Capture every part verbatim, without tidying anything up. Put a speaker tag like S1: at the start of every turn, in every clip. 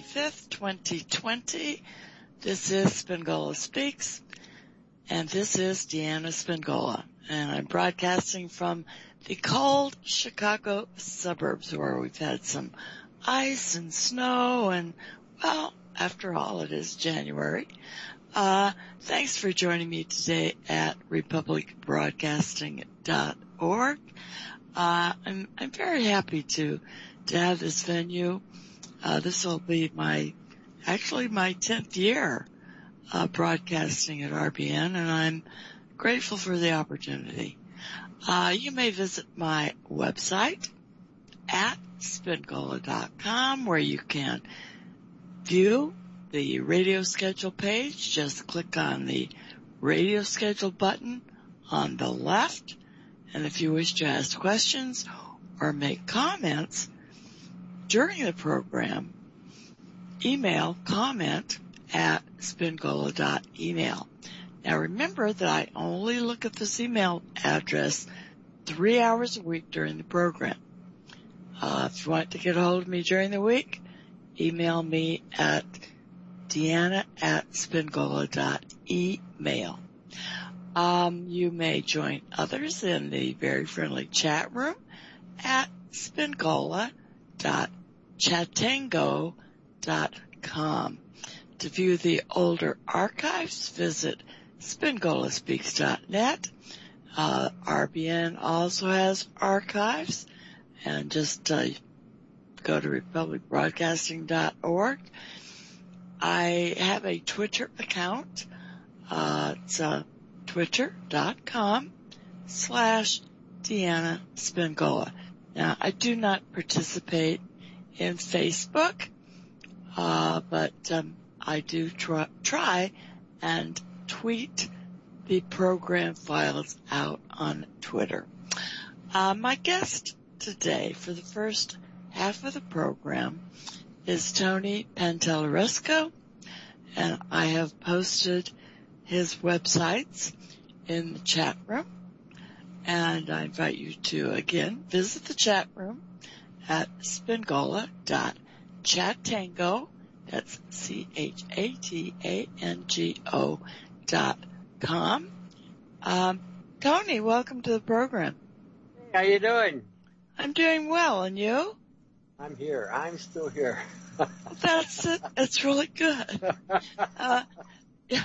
S1: twenty-fifth, twenty twenty. This is Spingola Speaks, and this is Deanna Spingola, and I'm broadcasting from the cold Chicago suburbs where we've had some ice and snow, and, well, after all, it is January. Uh, thanks for joining me today at republic broadcasting dot org. Uh, I'm, I'm very happy to, to have this venue. Uh, this will be my, actually my tenth year, uh, broadcasting at R B N, and I'm grateful for the opportunity. Uh, you may visit my website at spingola dot com where you can view the radio schedule page. Just click on the radio schedule button on the left. And if you wish to ask questions or make comments during the program, email comment at spingola dot email. Now remember that I only look at this email address three hours a week during the program. Uh, if you want to get a hold of me during the week, email me at Deanna at spingola dot email. Um, you may join others in the very friendly chat room at spingola dot chatango dot com. To view the older archives, visit spingola speaks dot net. Uh, R B N also has archives, and just uh, go to republic broadcasting dot org. I have a Twitter account. Uh, it's uh, twitter dot com slash Deanna Spingola. Now, I do not participate in Facebook, uh, but um, I do try, try and tweet the program files out on Twitter. Uh, my guest today for the first half of the program is Tony Pantelleresco, and I have posted his websites in the chat room, and I invite you to, again, visit the chat room at spingola dot chatango, that's C H A T A N G O dot com. Um, Tony, welcome to the program.
S2: Hey, how you doing?
S1: I'm doing well, and you?
S2: I'm here. I'm still here.
S1: That's it. That's really good. Uh, yeah.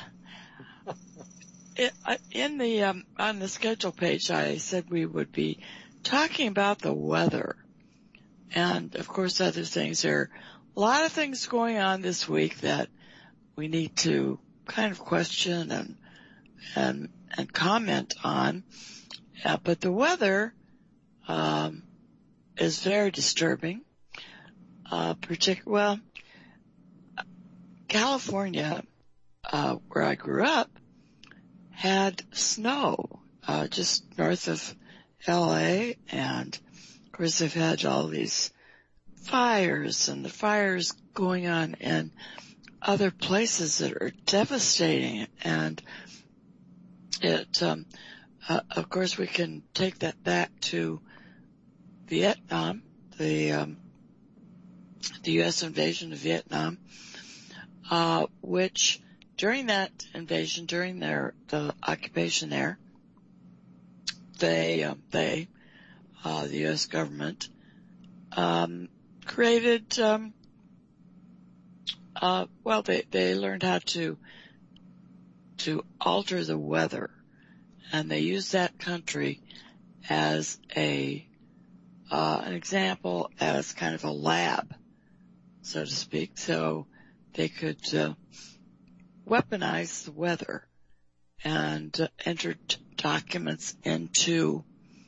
S1: It, uh, in the, um, on the schedule page, I said we would be talking about the weather. And of course, other things. There are a lot of things going on this week that we need to kind of question and, and, and comment on. Uh, but the weather, um, is very disturbing. Uh, partic- well, California, uh, where I grew up, had snow, uh, just north of L A, and of course they've had all these fires, and the fires going on in other places that are devastating, and it, um, uh, of course we can take that back to Vietnam, the, um, the U S invasion of Vietnam, uh, which during that invasion, during their, the occupation there, they, um, they, uh, the U S government, um, created, um, uh, well, they, they learned how to, to alter the weather, and they used that country as a, uh, an example, as kind of a lab, so to speak, so they could, uh, weaponize the weather and uh, entered documents into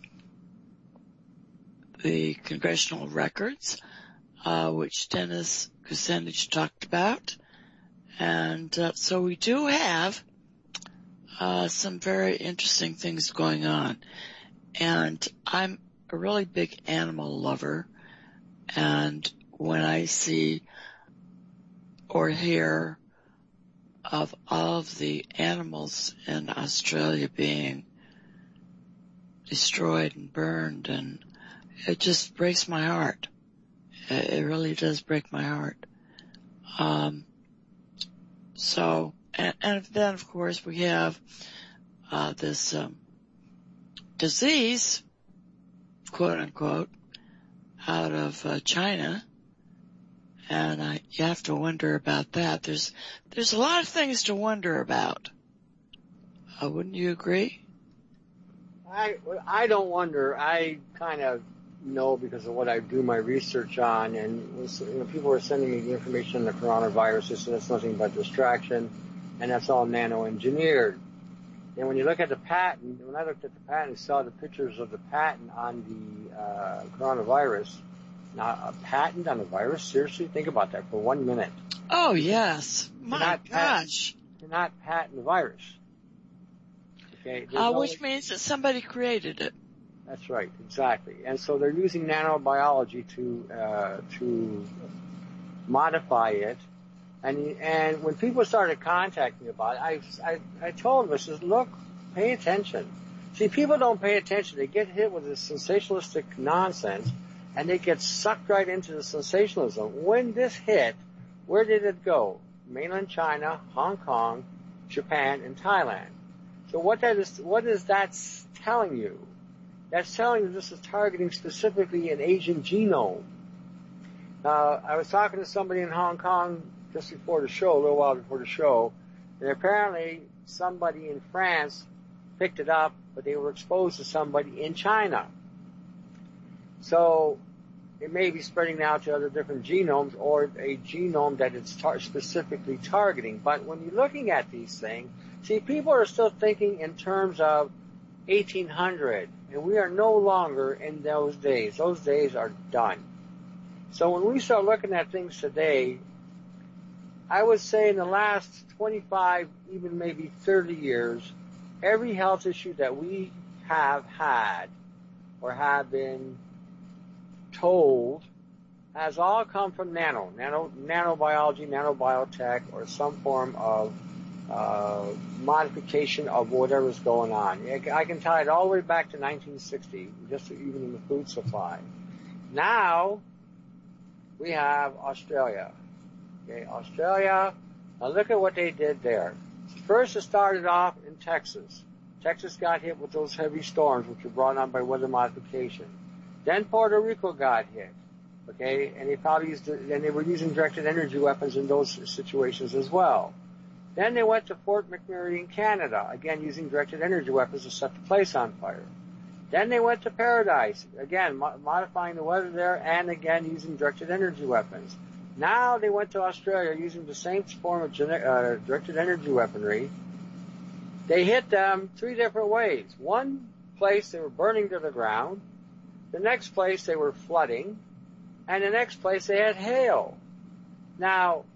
S1: the congressional records, uh, which Dennis Kucinich talked about. And uh, so we do have uh, some very interesting things going on. And I'm a really big animal lover, and when I see or hear of all of the animals in Australia being destroyed and burned, and it just breaks my heart. It really does break my heart. Um, so, and, and then of course we have, uh, this, um, disease, quote unquote, out of uh, China. And I, you have to wonder about that. There's, there's a lot of things to wonder about. Uh, wouldn't you agree?
S2: I, I don't wonder. I kind of know because of what I do my research on, and was, you know, people are sending me the information on the coronavirus, so that's nothing but distraction, and that's all nano-engineered. And when you look at the patent, when I looked at the patent and saw the pictures of the patent on the uh, coronavirus, now a patent on a virus? Seriously? Think about that for one minute.
S1: Oh, yes. My
S2: cannot
S1: gosh.
S2: Patent, cannot patent the virus. Okay,
S1: uh,
S2: no,
S1: which means that somebody created it.
S2: That's right, exactly. And so they're using nanobiology to uh, to modify it. And and when people started contacting me about it, I I, I told them, I said, look, pay attention. See, people don't pay attention. They get hit with this sensationalistic nonsense, and they get sucked right into the sensationalism. When this hit, where did it go? Mainland China, Hong Kong, Japan, and Thailand. So what that is, what is that telling you? That's telling you this is targeting specifically an Asian genome. Uh, I was talking to somebody in Hong Kong just before the show, a little while before the show, and apparently somebody in France picked it up, but they were exposed to somebody in China. So it may be spreading now to other different genomes or a genome that it's tar- specifically targeting. But when you're looking at these things, see, people are still thinking in terms of eighteen hundred, and we are no longer in those days. Those days are done. So when we start looking at things today, I would say in the last twenty-five, even maybe thirty years, every health issue that we have had or have been told has all come from nano, nano, nanobiology, nanobiotech, or some form of uh, modification of whatever's going on. I can tie it all the way back to nineteen sixty, just even in the food supply. Now we have Australia. Okay, Australia. Now look at what they did there. First, it started off in Texas. Texas got hit with those heavy storms, which were brought on by weather modification. Then Puerto Rico got hit. Okay, and they probably used, and they were using directed energy weapons in those situations as well. Then they went to Fort McMurray in Canada, again using directed energy weapons to set the place on fire. Then they went to Paradise, again mo- modifying the weather there, and again using directed energy weapons. Now they went to Australia using the same form of gene- uh, directed energy weaponry. They hit them three different ways. One place they were burning to the ground. The next place they were flooding. And the next place they had hail. Now,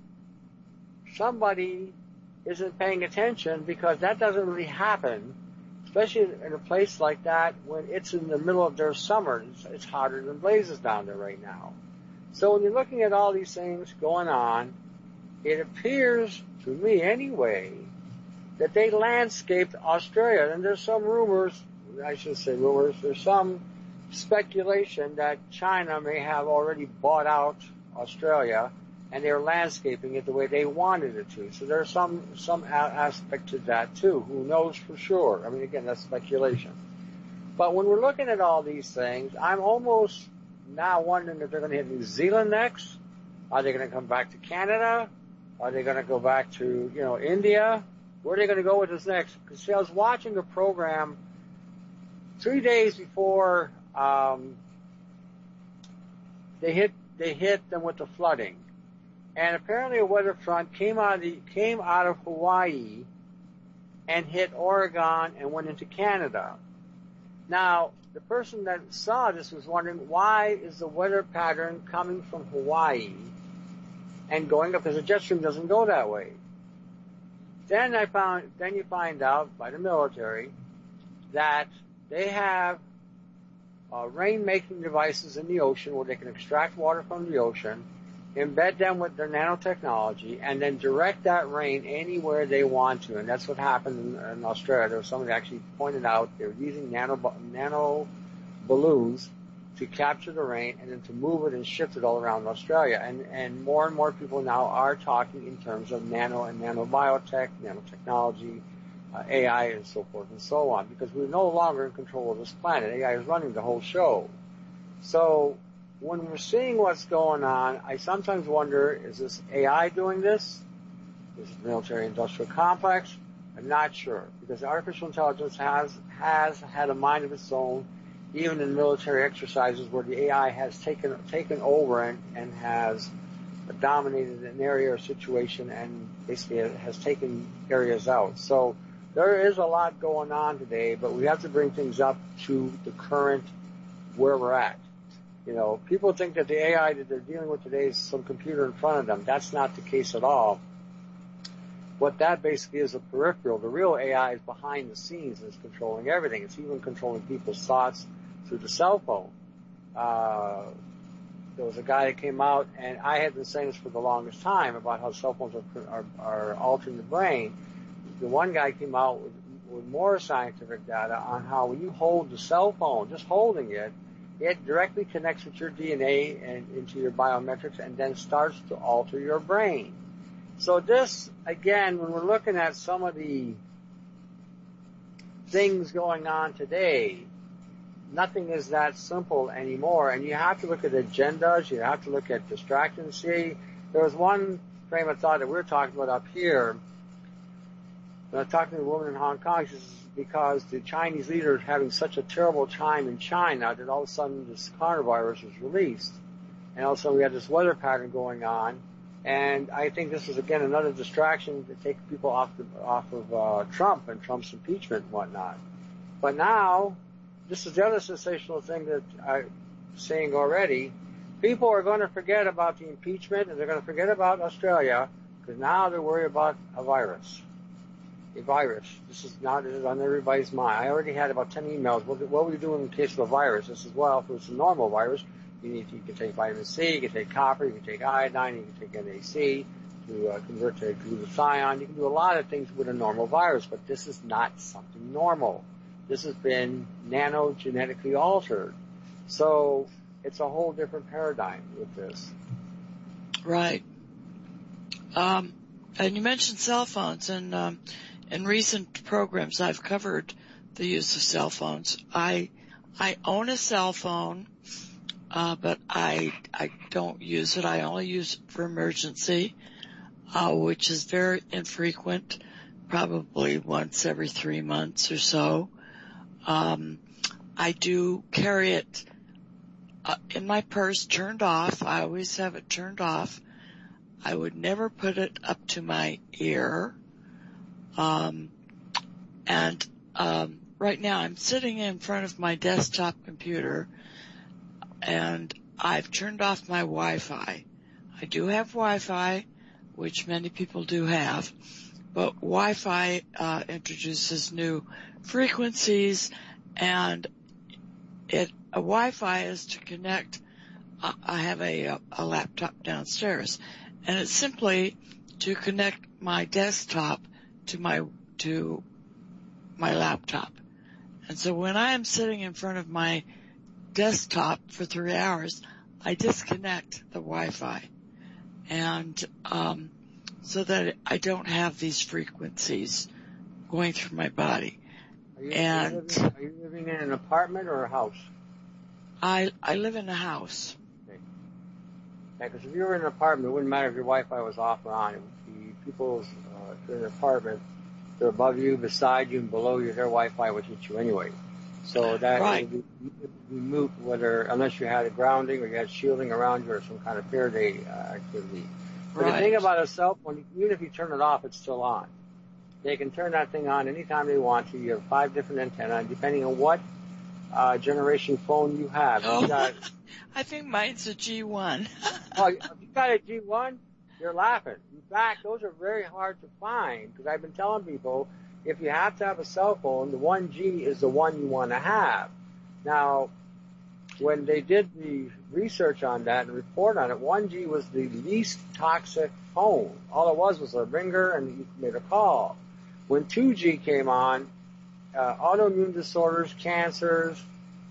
S2: somebody isn't paying attention because that doesn't really happen, especially in a place like that when it's in the middle of their summer. It's, it's hotter than blazes down there right now. So when you're looking at all these things going on, it appears, to me anyway, that they landscaped Australia. And there's some rumors, I should say rumors, there's some speculation that China may have already bought out Australia and they're landscaping it the way they wanted it to. So there's some, some aspect to that too. Who knows for sure? I mean, again, that's speculation. But when we're looking at all these things, I'm almost now wondering if they're going to hit New Zealand next. Are they going to come back to Canada? Are they going to go back to, you know, India? Where are they going to go with this next? Because see, I was watching a program three days before um, they hit they hit them with the flooding, and apparently a weather front came out of the, came out of Hawaii and hit Oregon and went into Canada. Now, the person that saw this was wondering, why is the weather pattern coming from Hawaii and going up? Because the jet stream doesn't go that way. Then I found, then you find out by the military that they have uh, rain-making devices in the ocean where they can extract water from the ocean, embed them with their nanotechnology, and then direct that rain anywhere they want to. And that's what happened in, in Australia. There was somebody actually pointed out they were using nano, nano balloons to capture the rain and then to move it and shift it all around Australia. And, and more and more people now are talking in terms of nano and nanobiotech, nanotechnology, uh, A I, and so forth and so on, because we're no longer in control of this planet. A I is running the whole show. So when we're seeing what's going on, I sometimes wonder, is this A I doing this? Is it the military-industrial complex? I'm not sure, because artificial intelligence has has had a mind of its own, even in military exercises where the A I has taken taken over and, and has dominated an area or situation and basically has taken areas out. So there is a lot going on today, but we have to bring things up to the current where we're at. You know, people think that the A I that they're dealing with today is some computer in front of them. That's not the case at all. What that basically is a peripheral. The real A I is behind the scenes and it's controlling everything. It's even controlling people's thoughts through the cell phone. Uh, there was a guy that came out, and I had been saying this for the longest time about how cell phones are, are, are altering the brain. The one guy came out with, with more scientific data on how when you hold the cell phone, just holding it, it directly connects with your D N A and into your biometrics and then starts to alter your brain. So this, again, when we're looking at some of the things going on today, nothing is that simple anymore. And you have to look at agendas. You have to look at distractions. See, there was one frame of thought that we were talking about up here. When I was talking to a woman in Hong Kong, she says, because the Chinese leader is having such a terrible time in China that all of a sudden this coronavirus was released. And also we had this weather pattern going on. And I think this is, again, another distraction to take people off the, off of uh, Trump and Trump's impeachment and whatnot. But now, this is the other sensational thing that I'm saying already. People are going to forget about the impeachment and they're going to forget about Australia because now they're worried about a virus. A virus. This is not this is on everybody's mind. I already had about ten emails. What, what will you do in case of a virus? This is, well, if it's a normal virus, you need to, you can take vitamin C, you can take copper, you can take iodine, you can take N A C to uh, convert to glutathione. You can do a lot of things with a normal virus, but this is not something normal. This has been nano-genetically altered. So it's a whole different paradigm with this.
S1: Right. Um, and you mentioned cell phones, and um, in recent programs I've covered the use of cell phones. I I own a cell phone. Uh, but I, I don't use it. I only use it for emergency, uh, which is very infrequent, probably once every three months or so. Um, I do carry it uh, in my purse, turned off. I always have it turned off. I would never put it up to my ear. Um, and, um, right now I'm sitting in front of my desktop computer, and I've turned off my Wi-Fi. I do have Wi-Fi, which many people do have, but Wi-Fi uh, introduces new frequencies, and it a Wi-Fi is to connect. Uh, I have a, a laptop downstairs, and it's simply to connect my desktop to my to my laptop. And so when I am sitting in front of my desktop for three hours, I disconnect the Wi-Fi, and um, so that I don't have these frequencies going through my body.
S2: Are you,
S1: and
S2: are you, living, are you living in an apartment or a house?
S1: I I live in a house.
S2: Okay. Yeah, because if you were in an apartment, it wouldn't matter if your Wi-Fi was off or on. It would be people's uh, if you're in an apartment, they're above you, beside you, and below you. Their Wi-Fi would hit you anyway. So that
S1: right.
S2: would be, it would be moot whether, unless you had a grounding or you had shielding around you or some kind of Faraday uh, activity. But
S1: right.
S2: the thing about a cell phone, even if you turn it off, it's still on. They can turn that thing on anytime they want to. You have five different antennae, depending on what uh, generation phone you have.
S1: Oh,
S2: you got,
S1: I think mine's a G one.
S2: oh, if you got a G one, you're laughing. In fact, those are very hard to find because I've been telling people, if you have to have a cell phone, the one G is the one you want to have. Now, when they did the research on that and report on it, one G was the least toxic phone. All it was was a ringer and you made a call. When two G came on, uh, autoimmune disorders, cancers,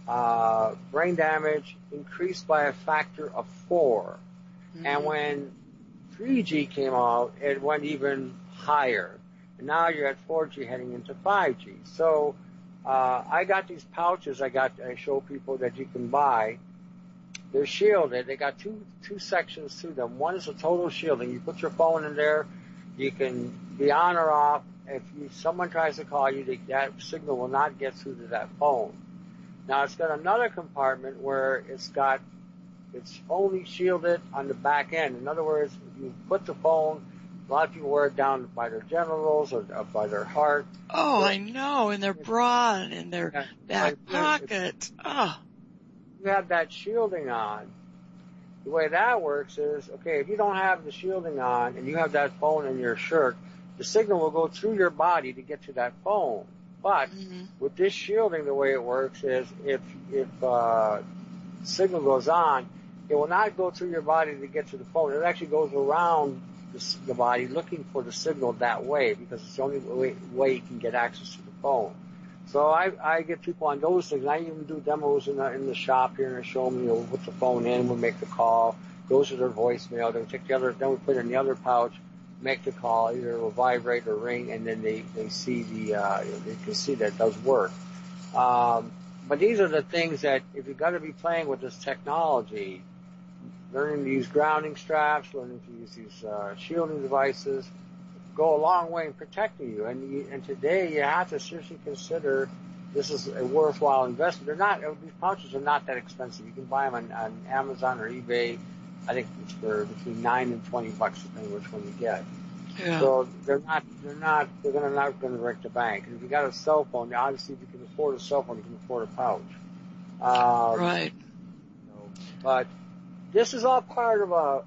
S2: uh, brain damage increased by a factor of four. Mm-hmm. And when three G came out, it went even higher. And now you're at four G heading into five G. So uh, I got these pouches I got I show people that you can buy. They're shielded. They got two two sections to them. One is a total shielding. You put your phone in there. You can be on or off. If you, someone tries to call you, they, that signal will not get through to that phone. Now it's got another compartment where it's got, it's only shielded on the back end. In other words, if you put the phone, a lot of people wear it down by their genitals or, or by their heart.
S1: Oh, I know, in their bra and in their yeah, back pocket. Oh.
S2: You have that shielding on. The way that works is, okay, if you don't have the shielding on and you have that phone in your shirt, the signal will go through your body to get to that phone. But mm-hmm. with this shielding, the way it works is if if uh, signal goes on, it will not go through your body to get to the phone. It actually goes around the, the body looking for the signal that way because it's the only way, way you can get access to the phone. So I, I get people on those things. I even do demos in the, in the shop here, and I show them, you know, we'll put the phone in, we'll make the call, goes to their voicemail, then we take the other, then we put it in the other pouch, make the call, either it will vibrate or ring, and then they, they see the, uh, they can see that it does work. Um, but these are the things that if you're going to be playing with this technology, learning to use grounding straps, learning to use these, uh, shielding devices, go a long way in protecting you. And you, and today you have to seriously consider this is a worthwhile investment. They're not, these pouches are not that expensive. You can buy them on, on Amazon or eBay. I think it's for between nine and twenty bucks, depending which one you get. Yeah. So they're not, they're not, they're gonna not gonna break the bank. And if you got a cell phone, obviously if you can afford a cell phone, you can afford a pouch. Um,
S1: right.
S2: You know, but this is all part of a,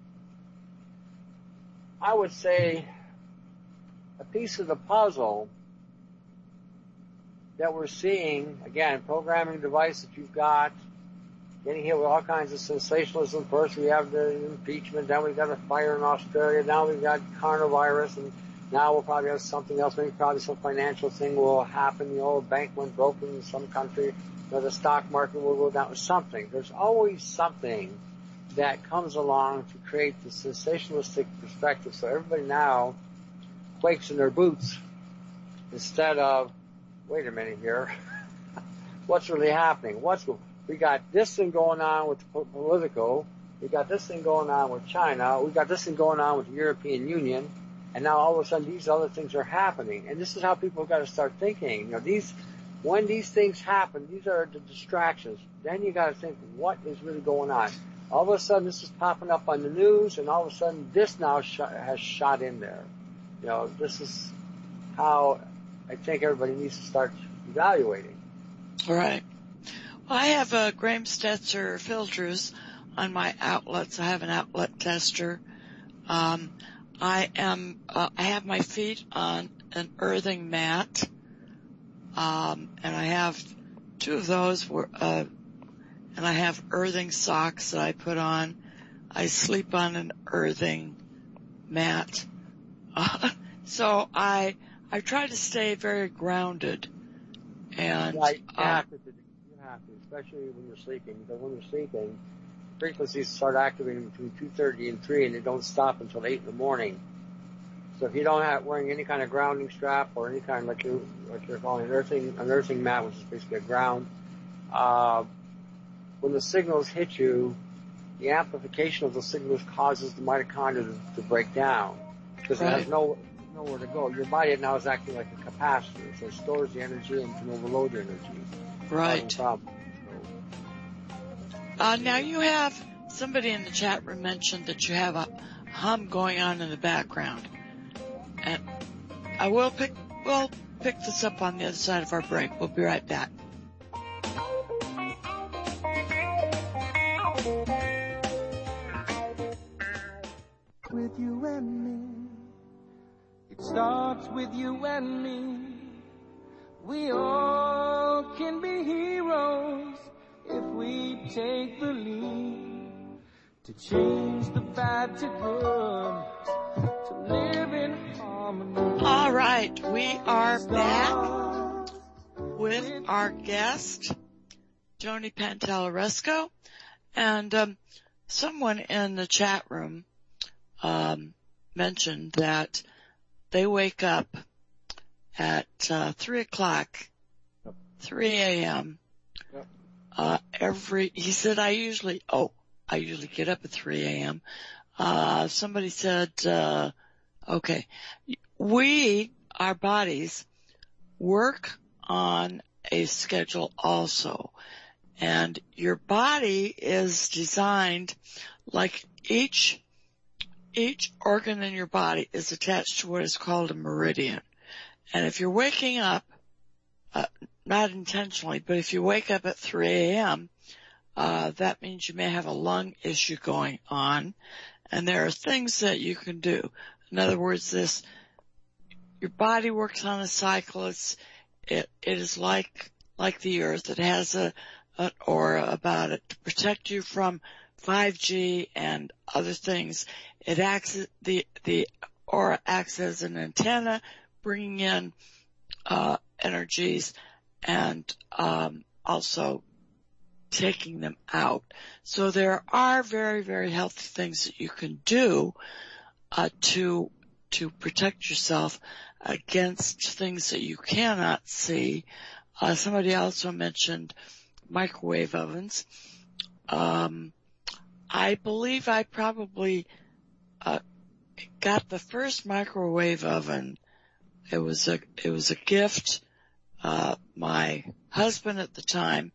S2: I would say, a piece of the puzzle that we're seeing, again, programming device that you've got, getting hit with all kinds of sensationalism. First we have the impeachment, then we've got a fire in Australia, now we've got coronavirus, and now we'll probably have something else, maybe probably some financial thing will happen, you know, a bank went broken in some country, you know, the stock market will go down, something. There's always something that comes along to create the sensationalistic perspective, so everybody now quakes in their boots instead of, wait a minute here, what's really happening? What's we got this thing going on with the Politico, we got this thing going on with China, we got this thing going on with the European Union, and now all of a sudden these other things are happening. And this is how people have got to start thinking. You know, these when these things happen, these are the distractions. Then you got to think, what is really going on? All of a sudden this is popping up on the news, and all of a sudden this now sh- has shot in there. You know, this is how I think everybody needs to start evaluating.
S1: Right. Well, I have a Graham Stetzer filters on my outlets. I have an outlet tester. Um, I am, uh, I have my feet on an earthing mat. Um, and I have two of those were, uh, and I have earthing socks that I put on. I sleep on an earthing mat. Uh, so I, I try to stay very grounded. And,
S2: yeah, you have to, you have to, especially when you're sleeping, because when you're sleeping, frequencies start activating between two thirty and three, and they don't stop until eight in the morning. So if you don't have wearing any kind of grounding strap or any kind of, like you like you're calling an earthing, an earthing mat, which is basically a ground, uh, when the signals hit you, the amplification of the signals causes the mitochondria to, to break down because right. it has no nowhere to go. Your body now is acting like a capacitor, so it stores the energy and can overload the energy.
S1: Right. Uh, now you have somebody in the chat room mentioned that you have a hum going on in the background, and I will pick we'll pick this up on the other side of our break. We'll be right back.
S3: With you and me, it starts with you and me. We all can be heroes if we take the lead to change the bad to good, to live in harmony.
S1: All right, we are back with our guest, Joni Pantalaresco, and um, someone in the chat room um, mentioned that they wake up at uh, three o'clock,
S2: Yep.
S1: three a.m.
S2: Yep.
S1: Uh, every. He said, "I usually, oh, I usually get up at three a.m." Uh, somebody said, uh, "Okay, we, our bodies, work on a schedule also." And your body is designed like each, each organ in your body is attached to what is called a meridian. And if you're waking up, uh, not intentionally, but if you wake up at three a.m., uh, that means you may have a lung issue going on. And there are things that you can do. In other words, this, your body works on a cycle. It's, it, it is like, like the earth. It has a, an aura about it to protect you from five G and other things. It acts, the, the aura acts as an antenna, bringing in, uh, energies and, um, also taking them out. So there are very, very healthy things that you can do, uh, to, to protect yourself against things that you cannot see. Uh, somebody also mentioned microwave ovens. Um, I believe I probably, uh, got the first microwave oven. It was a, it was a gift. Uh, my husband at the time,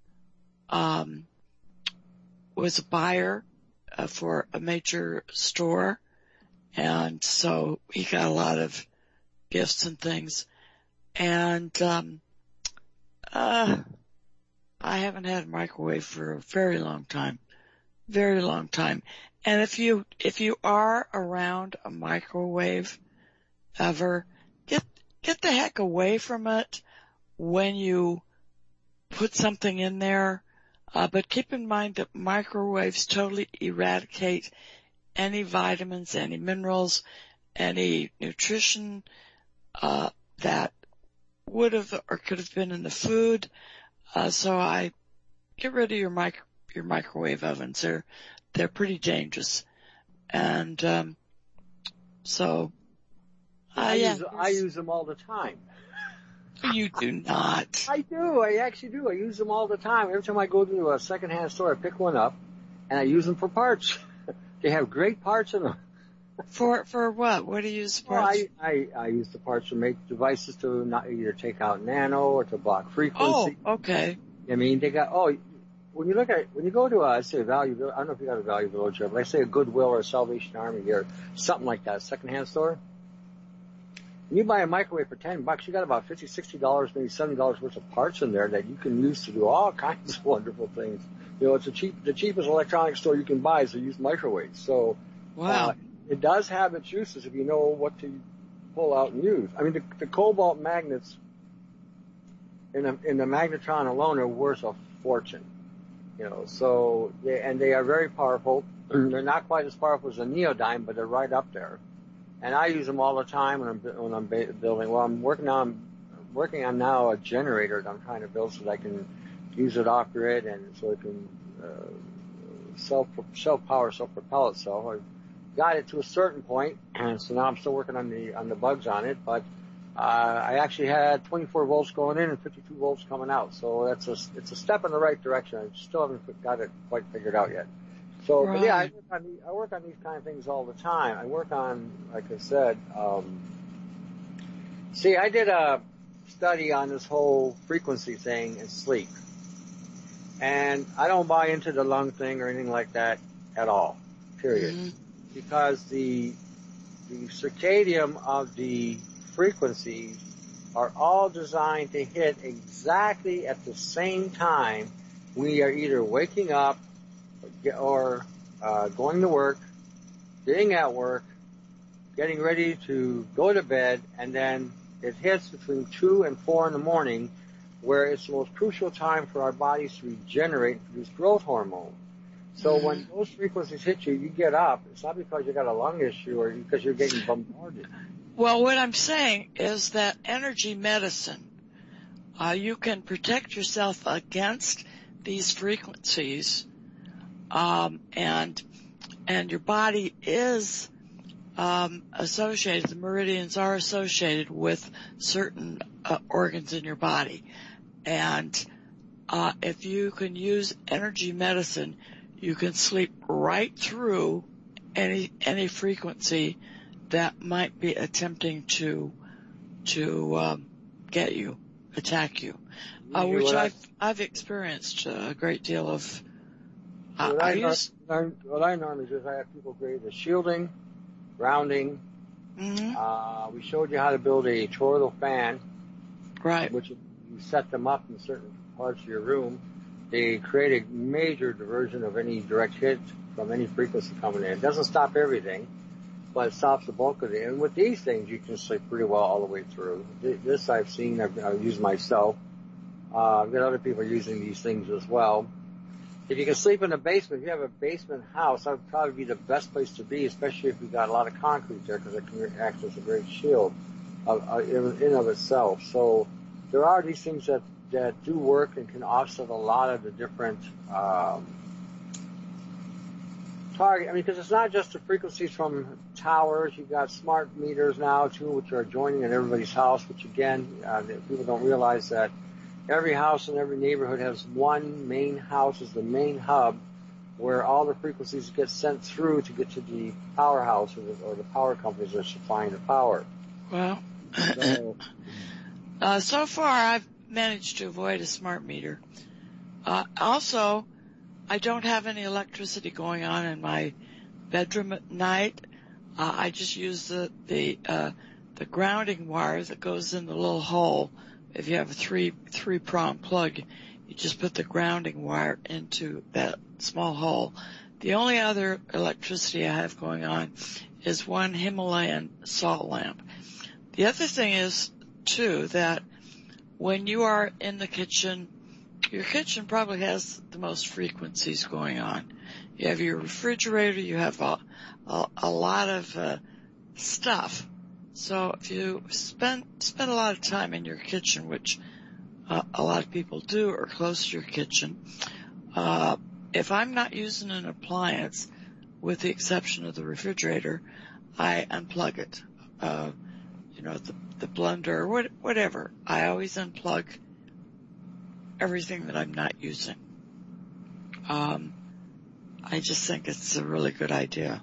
S1: um, was a buyer uh, for a major store. And so he got a lot of gifts and things. And, um, uh, I haven't had a microwave for a very long time, very long time. And if you, if you are around a microwave ever, get, get the heck away from it when you put something in there. Uh, but keep in mind that microwaves totally eradicate any vitamins, any minerals, any nutrition, uh, that would have or could have been in the food. Uh, so I get rid of your mic, your microwave ovens. They're, they're pretty dangerous. And, um, so, uh,
S2: I,
S1: yeah.
S2: use, I use them all the time.
S1: You do not.
S2: I do. I actually do. I use them all the time. Every time I go to a secondhand store, I pick one up and I use them for parts. They have great parts in them.
S1: For, for what? What do you use
S2: Well,
S1: parts?
S2: I, I, I use the parts to make devices to not either take out nano or to block frequency.
S1: Oh, okay.
S2: I mean, they got, oh, when you look at, when you go to, a, say, a Value Village, I don't know if you got a Value Village here, but I say a Goodwill or a Salvation Army or something like that, a secondhand store. When you buy a microwave for ten bucks, you got about fifty, sixty dollars, maybe seventy dollars worth of parts in there that you can use to do all kinds of wonderful things. You know, it's a cheap, the cheapest electronics store you can buy is to use microwaves. So,
S1: Wow.
S2: Uh, it does have its uses if you know what to pull out and use. I mean, the, the cobalt magnets in the, in the magnetron alone are worth a fortune. You know, so, they, and they are very powerful. They're not quite as powerful as a neodyme, but they're right up there. And I use them all the time when I'm, when I'm building. Well, I'm working on, working on now a generator that I'm trying to build so that I can use it off grid and so it can, uh, self, self-power, self-propel itself. I've got it to a certain point, and so now I'm still working on the, on the bugs on it, but, uh, I actually had twenty-four volts going in and fifty-two volts coming out. So that's a, it's a step in the right direction. I still haven't got it quite figured out yet. So,
S1: Right.
S2: but yeah, I work, on the, I work on these kind of things all the time. I work on, like I said, um, see, I did a study on this whole frequency thing in sleep. And I don't buy into the lung thing or anything like that at all, period.
S1: Mm-hmm.
S2: Because the, the circadian of the frequencies are all designed to hit exactly at the same time we are either waking up or uh, going to work, being at work, getting ready to go to bed, and then it hits between two and four in the morning, where it's the most crucial time for our bodies to regenerate and produce growth hormone. So mm-hmm. when those frequencies hit you, you get up. It's not because you got a lung issue or because you're getting bombarded.
S1: Well, what I'm saying is that energy medicine, uh, you can protect yourself against these frequencies, um, and and your body is um, associated. The meridians are associated with certain uh, organs in your body, and uh, if you can use energy medicine, you can sleep right through any any frequency that might be attempting to to um, get you, attack you, uh, which I've I've experienced a great deal of. Uh,
S2: what, I,
S1: I use,
S2: what I normally do is I have people create the shielding, grounding.
S1: mm-hmm.
S2: Uh, we showed you how to build a toroidal fan,
S1: right?
S2: Which you set them up in certain parts of your room. They create a major diversion of any direct hit from any frequency coming in. It doesn't stop everything, but it stops the bulk of it. And with these things, you can sleep pretty well all the way through. This I've seen, I've, I've used myself. Uh, I've got other people using these things as well. If you can sleep in a basement, if you have a basement house, that would probably be the best place to be, especially if you've got a lot of concrete there, because it can act as a great shield of, uh, in and of itself. So there are these things that, that do work and can offset a lot of the different um, target. I mean, because it's not just the frequencies from towers. You've got smart meters now, too, which are joining in everybody's house, which, again, uh, people don't realize that every house in every neighborhood has one main house as the main hub where all the frequencies get sent through to get to the powerhouse or the, or the power companies that are supplying the power.
S1: Well, so, uh, so far I've managed to avoid a smart meter. Uh, also, I don't have any electricity going on in my bedroom at night. Uh, I just use the, the, uh, the grounding wire that goes in the little hole. If you have a three, three prong plug, you just put the grounding wire into that small hole. The only other electricity I have going on is one Himalayan salt lamp. The other thing is, too, that when you are in the kitchen, your kitchen probably has the most frequencies going on. You have your refrigerator, you have a, a, a lot of uh, stuff. So if you spend spend a lot of time in your kitchen, which uh, a lot of people do, or close to your kitchen, uh, if I'm not using an appliance, with the exception of the refrigerator, I unplug it. Uh, you know, the, the blender or what, whatever. I always unplug everything that I'm not using. Um, I just think it's a really good idea.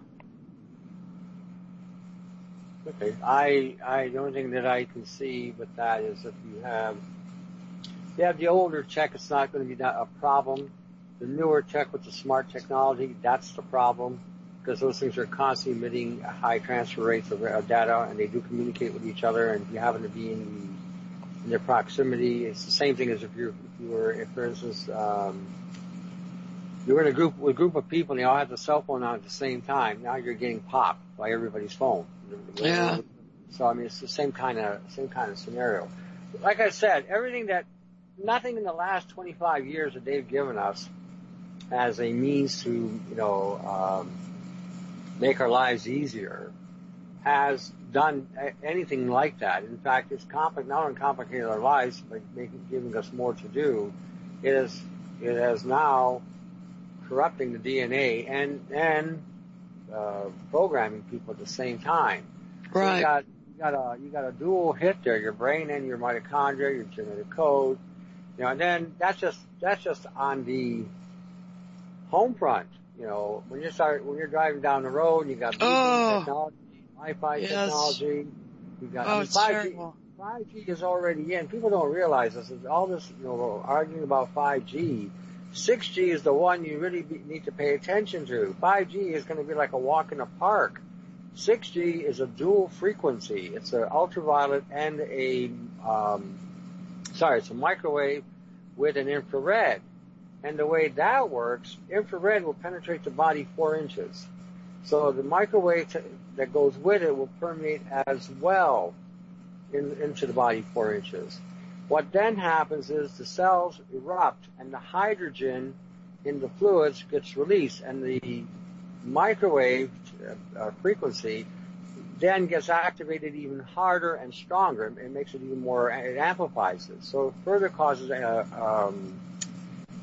S2: Okay. I, I, the only thing that I can see with that is if you have, if you have the older tech, it's not going to be a problem. The newer tech with the smart technology, that's the problem, because those things are constantly emitting high transfer rates of data, and they do communicate with each other, and if you happen to be in, the, in their proximity, it's the same thing as if, you're, if you were, if, for instance, um, you were in a group, with a group of people and they all had the cell phone on at the same time. Now you're getting popped by everybody's phone.
S1: Yeah.
S2: So, I mean, it's the same kind of, same kind of scenario. Like I said, everything that, nothing in the last twenty-five years that they've given us as a means to, you know, um, make our lives easier has done anything like that. In fact, it's compli- not only complicated our lives, but making, giving us more to do. It is, it has now corrupting the D N A and, and, uh, programming people at the same time. So
S1: Right.
S2: you got, you got a, you got a dual hit there, your brain and your mitochondria, your genetic code. You know, and then that's just, that's just on the home front. You know, when you start, when you're driving down the road, you got Bluetooth
S1: Oh,
S2: technology, Wi-Fi
S1: yes.
S2: technology. You got
S1: Oh,
S2: I mean,
S1: it's
S2: five G.
S1: terrible.
S2: five G is already in. People don't realize this. Is all this, you know, arguing about five G. six G is the one you really be, need to pay attention to. five G is going to be like a walk in a park. six G is a dual frequency. It's an ultraviolet and a, um, sorry, it's a microwave with an infrared. And the way that works, infrared will penetrate the body four inches. So the microwave t- that goes with it will permeate as well in, into the body four inches. What then happens is the cells erupt and the hydrogen in the fluids gets released, and the microwave uh, frequency then gets activated even harder and stronger. It makes it even more, it amplifies it. So it further causes a, um,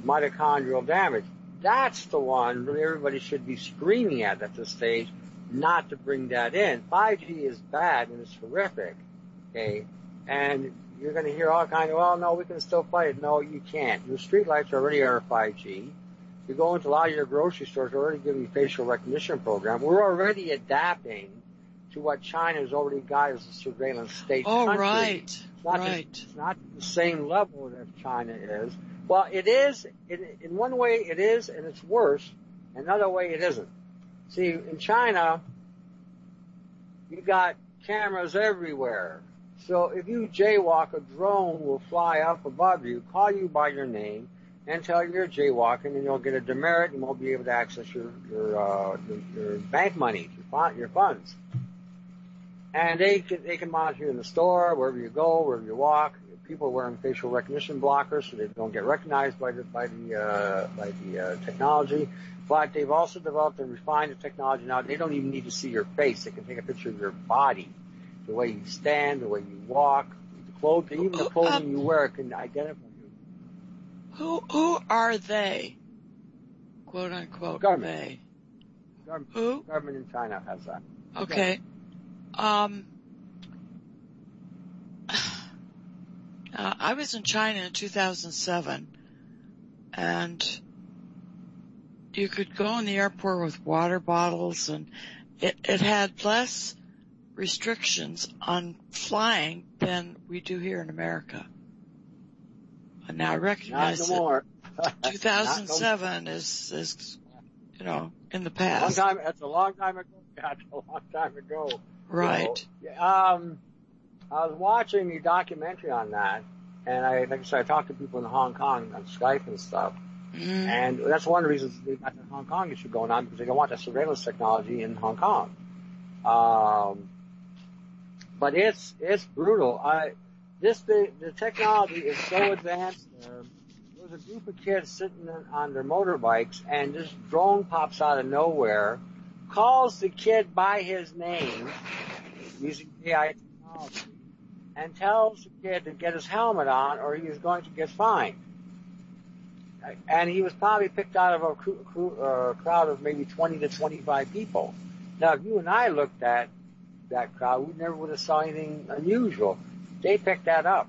S2: mitochondrial damage. That's the one that everybody should be screaming at at this stage, not to bring that in. five G is bad and it's horrific, okay? And you're going to hear all kinds of, well, no, we can still fight it. No, you can't. Your streetlights already are five G. You go into a lot of your grocery stores, they're already giving you facial recognition program. We're already adapting to what China's already got as a surveillance state
S1: oh,
S2: country.
S1: right,
S2: It's not
S1: right.
S2: Just, it's not the same level that China is. Well, it is. It, in one way, it is, and it's worse. Another way, it isn't. See, in China, you got cameras everywhere. So if you jaywalk, a drone will fly up above you, call you by your name, and tell you you're jaywalking, and you'll get a demerit, and won't be able to access your your uh, your, your bank money, your, your funds. And they can they can monitor you in the store, wherever you go, wherever you walk. People are wearing facial recognition blockers so they don't get recognized by the by the uh, by the uh, technology. But they've also developed and refined the technology now. They don't even need to see your face. They can take a picture of your body, the way you stand, the way you walk, the clothing, even the clothing um, you wear can identify you.
S1: Who who are they? Quote unquote.
S2: Government.
S1: They.
S2: Government.
S1: Who?
S2: Government in China has that.
S1: Okay. Um. Uh, I was in China in two thousand seven, and you could go in the airport with water bottles, and it, it had less restrictions on flying than we do here in America. And now I recognize
S2: Not no more.
S1: that two thousand seven no is, is, you know, in the past.
S2: A long time, that's a long time ago. That's a long time ago.
S1: Right.
S2: You know, um, I was watching a documentary on that, and I, like I said, I talked to people in Hong Kong on Skype and stuff,
S1: mm.
S2: and that's one of the reasons they got the Hong Kong issue going on, because they don't want the surveillance technology in Hong Kong. Um, but it's it's brutal. I this the the technology is so advanced there. There was a group of kids sitting on their motorbikes, and this drone pops out of nowhere, calls the kid by his name using A I technology, and tells the kid to get his helmet on or he was going to get fined. And he was probably picked out of a cr- cr- uh, crowd of maybe twenty to twenty-five people. Now, if you and I looked at that crowd, we never would have saw anything unusual. They picked that up.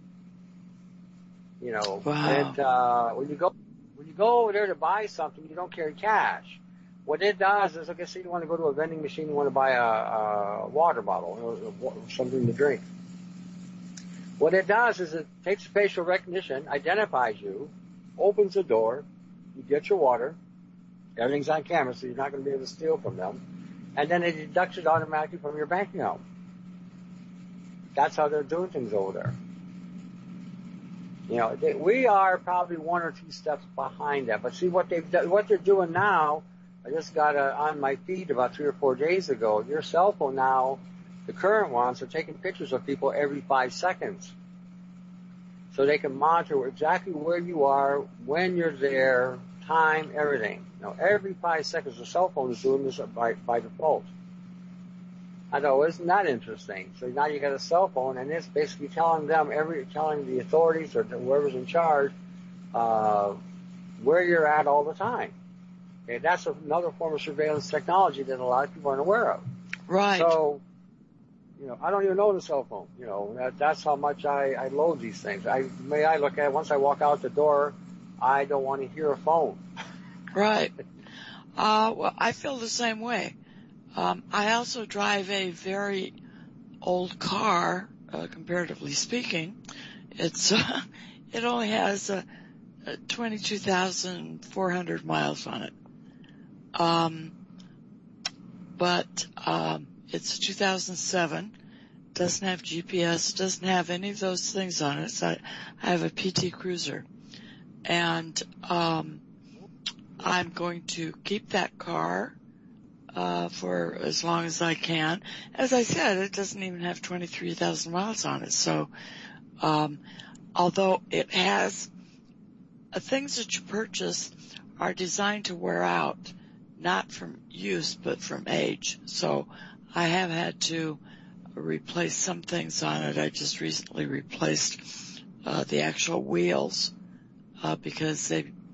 S2: You know,
S1: wow.
S2: and uh, when you go when you go over there to buy something, you don't carry cash. What it does is, like I say, you want to go to a vending machine, you want to buy a, a water bottle or something to drink. What it does is it takes facial recognition, identifies you, opens the door, you get your water, everything's on camera, so you're not going to be able to steal from them, and then it deducts it automatically from your bank account. That's how they're doing things over there. You know, they, we are probably one or two steps behind that. But see what they've done, what they're doing now. I just got a, on my feed about three or four days ago. Your cell phone now, the current ones, are taking pictures of people every five seconds, so they can monitor exactly where you are, when you're there, time, everything. You know, every five seconds, the cell phone is doing this by by default. I know, isn't that interesting? So now you got a cell phone, and it's basically telling them, every telling the authorities or whoever's in charge, uh, where you're at all the time. Okay, that's another form of surveillance technology that a lot of people aren't aware of.
S1: Right.
S2: So, you know, I don't even know the cell phone. You know, that, that's how much I, I load these things. I may I look at it, once I walk out the door, I don't want to hear a phone.
S1: Right. Uh, well, I feel the same way. Um, I also drive a very old car, uh, comparatively speaking. It's, uh, it only has, uh, twenty-two thousand four hundred miles on it. Um, but, um, it's two thousand seven, doesn't have G P S, doesn't have any of those things on it. So I, I have a P T Cruiser, and, um, I'm going to keep that car, uh, for as long as I can. As I said, it doesn't even have twenty-three thousand miles on it. So, um, although it has, uh, things that you purchase are designed to wear out, not from use, but from age. So I have had to replace some things on it. I just recently replaced, uh, the actual wheels, uh, because they,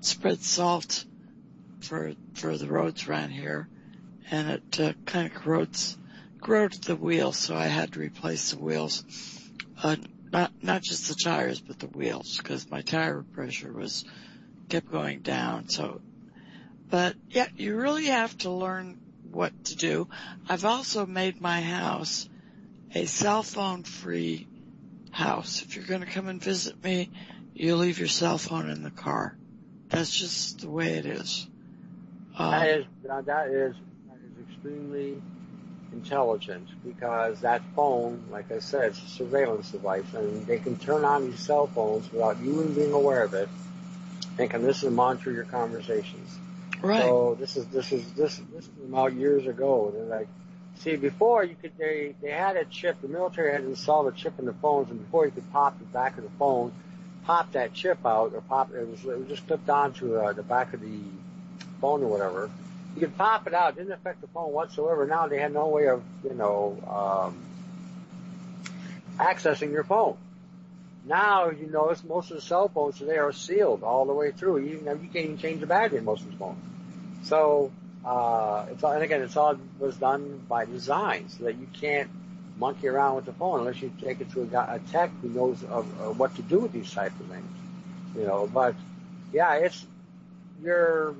S1: spread salt for for the roads around here, and it uh, kind of corrodes corroded the wheels, so I had to replace the wheels. Uh, not not just the tires, but the wheels, because my tire pressure was kept going down. So, but yeah, you really have to learn what to do. I've also made my house a cell phone free house. If you're going to come and visit me, you leave your cell phone in the car. That's just the way it is. Um,
S2: that is that is that is extremely intelligent, because that phone, like I said, is a surveillance device, and they can turn on these cell phones without you even being aware of it, and can listen and monitor your conversations.
S1: Right.
S2: So this is this is this this came out years ago. They're like, see, before you could they they had a chip. The military had installed a chip in the phones, and before you could pop the back of the phone, pop that chip out, or pop it was it was just clipped onto uh, the back of the phone or whatever. You could pop it out. It didn't affect the phone whatsoever. Now they had no way of, you know, um, accessing your phone. Now, you notice most of the cell phones today are sealed all the way through. You, you can't even change the battery in most of the phones. So, uh, it's all, and again, it's all was done by design, so that you can't monkey around with the phone unless you take it to a, a tech who knows of, uh, what to do with these types of things. You know, but yeah, it's your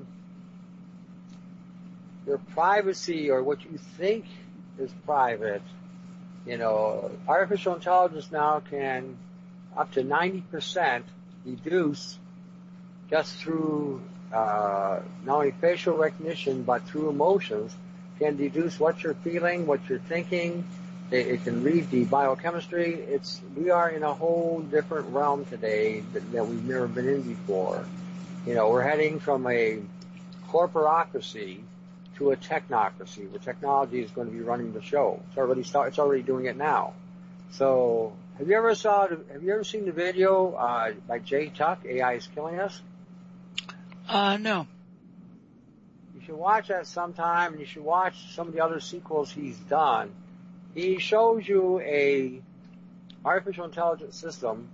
S2: your privacy, or what you think is private. You know, artificial intelligence now can up to ninety percent reduce just through uh, not only facial recognition but through emotions, can deduce what you're feeling, what you're thinking. It, it can read the biochemistry. It's we are in a whole different realm today that, that we've never been in before. You know, we're heading from a corporatocracy to a technocracy, where technology is going to be running the show. It's already start, It's already doing it now. So, have you ever saw? Have you ever seen the video uh, by Jay Tuck? A I is Killing Us.
S1: Uh, no.
S2: You should watch that sometime, and you should watch some of the other sequels he's done. He shows you a artificial intelligence system,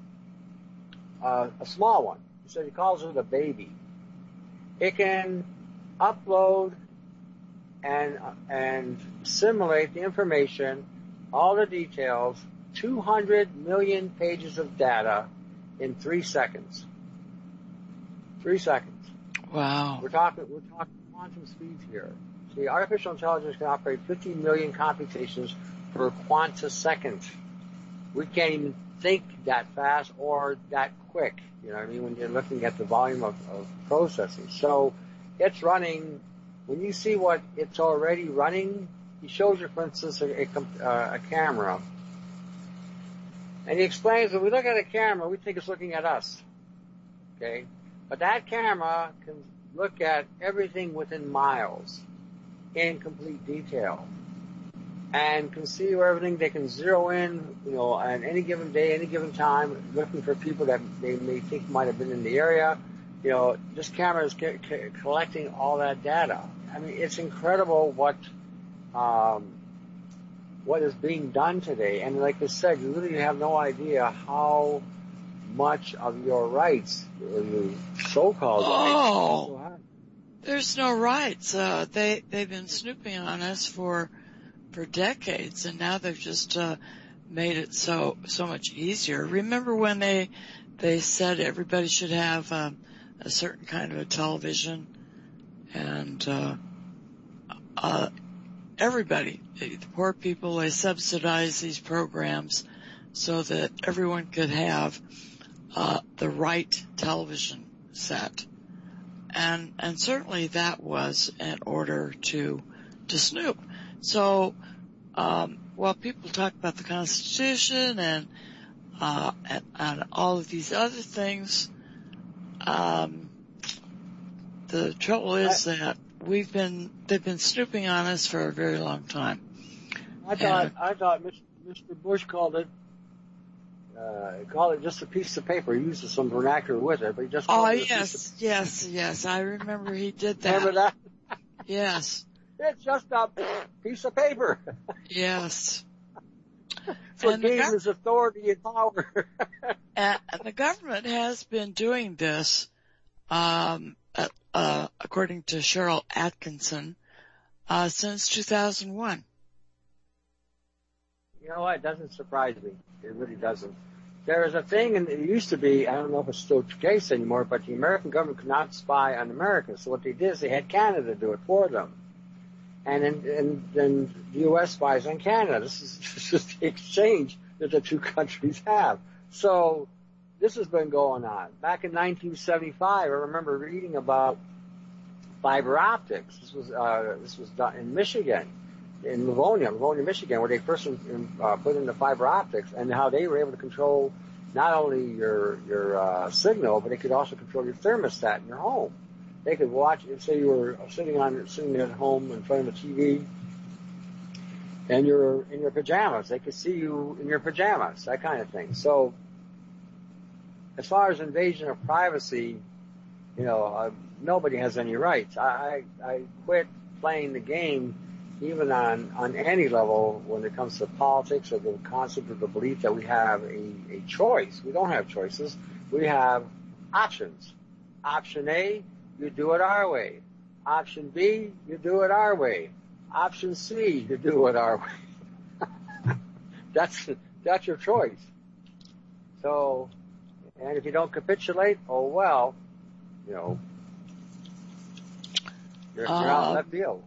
S2: uh, a small one. He said he calls it a baby. It can upload and and simulate the information, all the details, two hundred million pages of data in three seconds. Three seconds.
S1: Wow.
S2: We're talking we're talking quantum speeds here. See, artificial intelligence can operate fifty million computations per quantisecond. We can't even think that fast or that quick. You know what I mean? When you're looking at the volume of, of processing. So it's running. When you see what it's already running, he shows you, for instance, a, a, uh, a camera. And he explains, when we look at a camera, we think it's looking at us. Okay? But that camera can look at everything within miles in complete detail. And can see where everything, they can zero in, you know, on any given day, any given time, looking for people that they may think might have been in the area. You know, this camera is c- c- collecting all that data. I mean, it's incredible what um, what is being done today. And like I said, you really have no idea how much of your rights, your so-called
S1: oh,
S2: rights,
S1: there's no rights. Uh, they they've been snooping on us for for decades, and now they've just uh, made it so so much easier. Remember when they they said everybody should have um, a certain kind of a television, and uh, uh, everybody, the poor people, they subsidize these programs so that everyone could have uh, the right television set, and and certainly that was in order to to snoop. So, um, while people talk about the Constitution and uh, and, and all of these other things, um, the trouble is I, that we've been they've been snooping on us for a very long time.
S2: I thought and, I thought Mister Bush called it uh, called it just a piece of paper. He uses some vernacular with it, but he just called
S1: oh
S2: it a
S1: yes,
S2: piece of
S1: yes, yes. I remember he did that.
S2: Remember that?
S1: Yes.
S2: It's just a piece of paper.
S1: Yes.
S2: So it
S1: and
S2: gave
S1: gov-
S2: his authority and power.
S1: and the government has been doing this um, uh, uh, according to Cheryl Atkinson, uh, since two thousand one.
S2: You know what? It doesn't surprise me. It really doesn't. There is a thing, and it used to be, I don't know if it's still the case anymore, but the American government could not spy on Americans. So what they did is they had Canada do it for them. And then, and then the U S spies on Canada. This is just the exchange that the two countries have. So this has been going on. Back in nineteen seventy-five, I remember reading about fiber optics. This was, uh, this was done in Michigan. In Livonia, Livonia, Michigan, where they first uh, put in the fiber optics, and how they were able to control not only your your uh, signal, but they could also control your thermostat in your home. They could watch, say you were sitting on sitting at home in front of the T V, and you're in your pajamas. They could see you in your pajamas, that kind of thing. So, as far as invasion of privacy, you know, uh, nobody has any rights. I I, I quit playing the game. Even on, on any level, when it comes to politics or the concept of the belief that we have a, a choice. We don't have choices. We have options. Option A, you do it our way. Option B, you do it our way. Option C, you do it our way. that's, that's your choice. So, and if you don't capitulate, oh well, you know, you're, you're out in left field.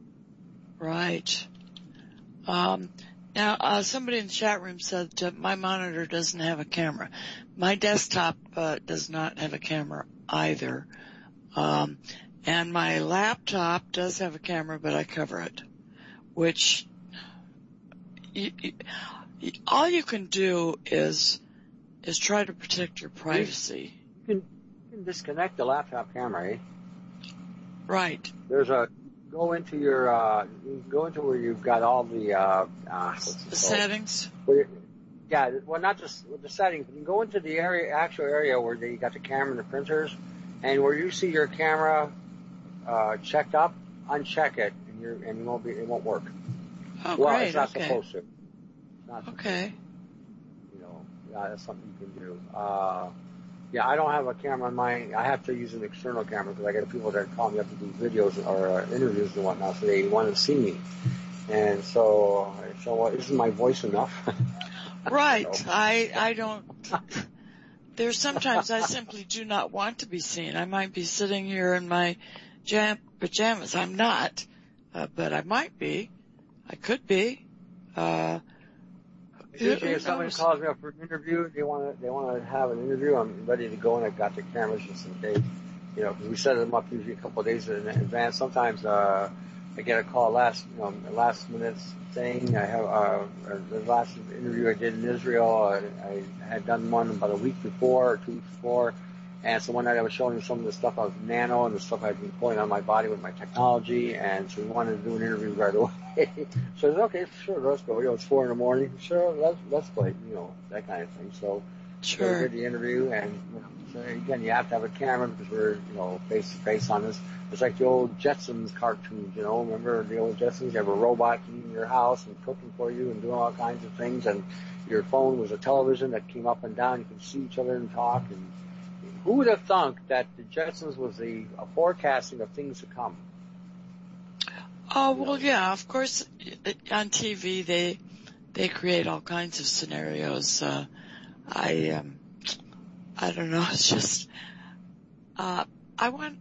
S1: Right. Um, now, uh, somebody in the chat room said uh, my monitor doesn't have a camera. My desktop uh, does not have a camera either. Um, and my laptop does have a camera, but I cover it, which you, you, all you can do is is try to protect your privacy.
S2: You can, you can disconnect the laptop camera, eh?
S1: Right.
S2: There's a Go into your, uh, go into where you've got all the, uh, uh
S1: the settings?
S2: Where, yeah, well, not just with the settings, but you go into the area, actual area where you got the camera and the printers, and where you see your camera, uh, checked up, uncheck it, and you're, and you won't be, it won't work.
S1: Oh,
S2: well,
S1: great.
S2: it's not
S1: okay.
S2: supposed to. It's not
S1: okay.
S2: To, you know, yeah, that's something you can do. Uh, Yeah, I don't have a camera on mine. I have to use an external camera because I get people that call me up to do videos or uh, interviews and whatnot, so they want to see me. And so, so uh, isn't my voice enough?
S1: Right. I, I don't, there's sometimes I simply do not want to be seen. I might be sitting here in my jam, pajamas. I'm not, uh, but I might be. I could be. Uh,
S2: Usually if somebody calls me up for an interview, they want to, they want to have an interview, I'm ready to go and I've got the cameras just in case, you know, because we set them up usually a couple of days in advance. Sometimes, uh, I get a call last, you know, last minute saying I have, uh, the last interview I did in Israel, I, I had done one about a week before or two weeks before. And so one night I was showing him some of the stuff of nano and the stuff I'd been pulling on my body with my technology, and so we wanted to do an interview right away. So I said, okay, sure, let's go. You know, it's four in the morning. Sure, let's let's play. You know, that kind of thing. So
S1: sure.
S2: So we did the interview, and you know, so again, you have to have a camera because we're you know face to face on this. It's like the old Jetsons cartoons. You know, remember the old Jetsons? You have a robot in your house and cooking for you and doing all kinds of things, and your phone was a television that came up and down. You could see each other and talk. And who would have thunk that the Jetsons was the a forecasting of things to come?
S1: Oh, well, yeah, of course, on T V, they, they create all kinds of scenarios. Uh, I, um, I don't know, it's just, uh, I want,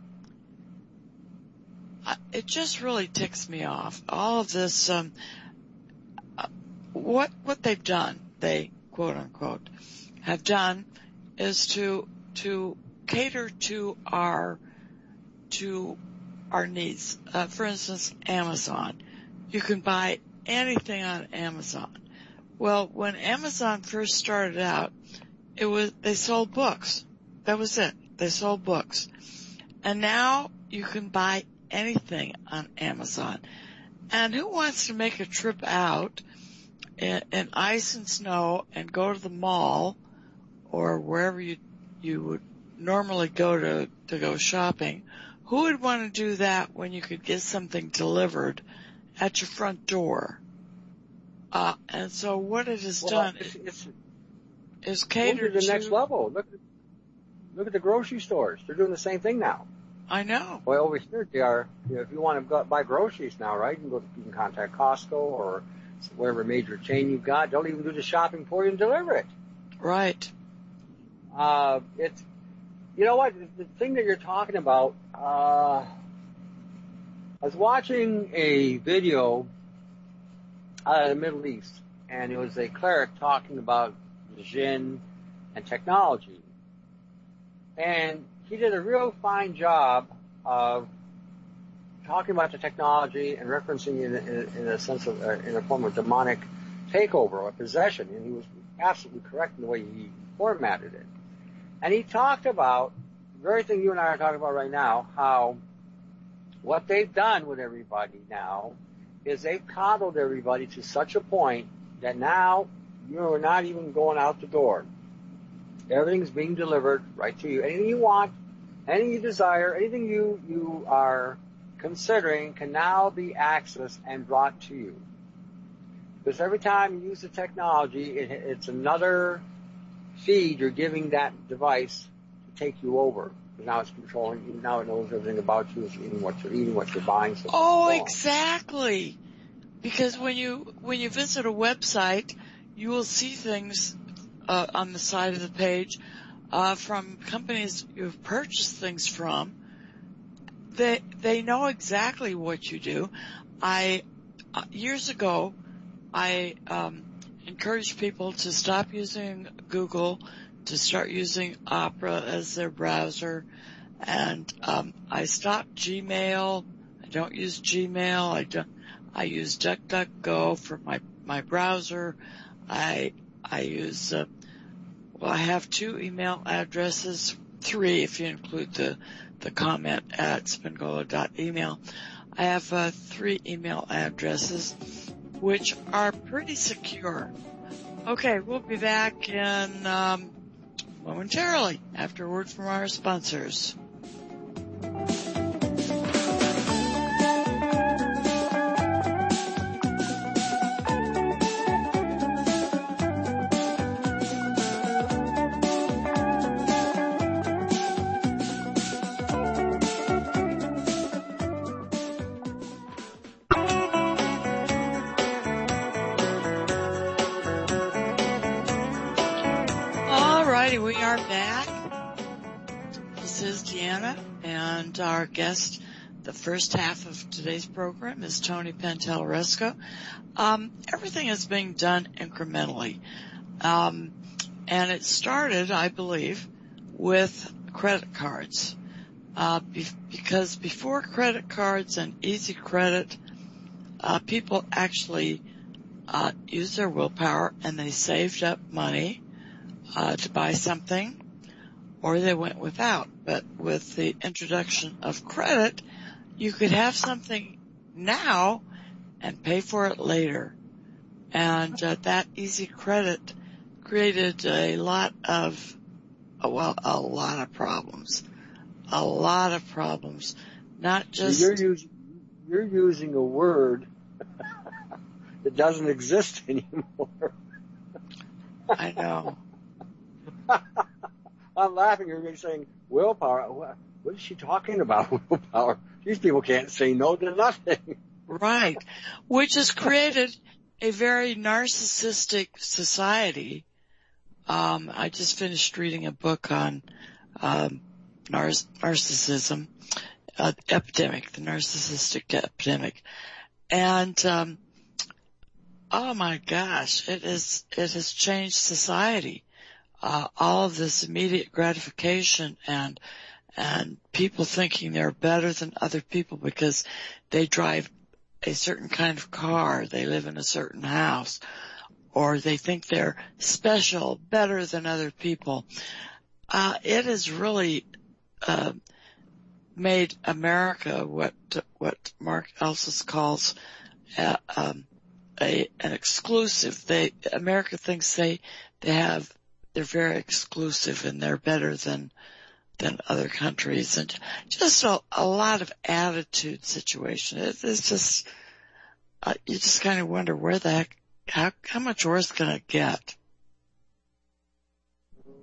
S1: it just really ticks me off. All of this, um, uh, what, what they've done, they, quote unquote, have done is to, to cater to our, to our needs. Uh, for instance, Amazon. You can buy anything on Amazon. Well, when Amazon first started out, it was, they sold books. That was it. They sold books. And now you can buy anything on Amazon. And who wants to make a trip out in, in ice and snow and go to the mall or wherever you, you would normally go to, to go shopping? Who would want to do that when you could get something delivered at your front door? Uh, and so what it has
S2: well,
S1: done
S2: it's, it's,
S1: is catered
S2: to the
S1: to
S2: next level. Look, Look at the grocery stores. They're doing the same thing now.
S1: I know.
S2: Well, over here they are, you know, if you want to go buy groceries now, right, you can go, you can contact Costco or whatever major chain you've got. They'll even do the shopping for you and deliver it.
S1: Right.
S2: Uh, it's, you know what, the thing that you're talking about, uh, I was watching a video out of the Middle East, and it was a cleric talking about the jinn and technology. And he did a real fine job of talking about the technology and referencing it in, in a sense of, uh, in a form of demonic takeover or possession. And he was absolutely correct in the way he formatted it. And he talked about the very thing you and I are talking about right now, how what they've done with everybody now is they've coddled everybody to such a point that now you're not even going out the door. Everything's being delivered right to you. Anything you want, anything you desire, anything you, you are considering can now be accessed and brought to you. Because every time you use the technology, it, it's another feed you're giving that device to take you over. Because now it's controlling you. Now it knows everything about you. It's eating what you're eating, what you're buying. So
S1: oh, exactly. Because when you when you visit a website, you will see things uh, on the side of the page uh, from companies you've purchased things from. They they know exactly what you do. I uh, years ago, I um, encouraged people to stop using Google, to start using Opera as their browser, and um, I stopped Gmail. I don't use Gmail. I don't. I use DuckDuckGo for my my browser. I I use uh, well, I have two email addresses, three if you include the the comment at spingola dot email. I have uh, three email addresses, which are pretty secure. Okay, we'll be back in um, momentarily after a word from our sponsors. We are back. This is Deanna, and our guest, the first half of today's program, is Tony Pantalleresco. Um, everything is being done incrementally, um, and it started, I believe, with credit cards, uh, be- because before credit cards and easy credit, uh, people actually uh, used their willpower and they saved up money Uh, to buy something, or they went without. But with the introduction of credit, you could have something now and pay for it later. And uh, that easy credit created a lot of, well, a lot of problems. A lot of problems. Not just...
S2: You're using, you're using a word that doesn't exist anymore.
S1: I know.
S2: I'm laughing. You're saying willpower. What, what is she talking about, willpower? These people can't say no to nothing.
S1: Right. Which has created a very narcissistic society. Um, I just finished reading a book on um, nar- narcissism, uh, epidemic, the narcissistic epidemic. And um, oh my gosh, it is it has changed society. Uh, all of this immediate gratification and, and people thinking they're better than other people because they drive a certain kind of car, they live in a certain house, or they think they're special, better than other people. Uh, it has really, uh, made America what, what Mark Elsis calls, uh, um, a, an exclusive. They, America thinks they, they have They're very exclusive and they're better than, than other countries, and just a, a lot of attitude situation. It, it's just, uh, you just kind of wonder where the heck, how, how much worse can it get?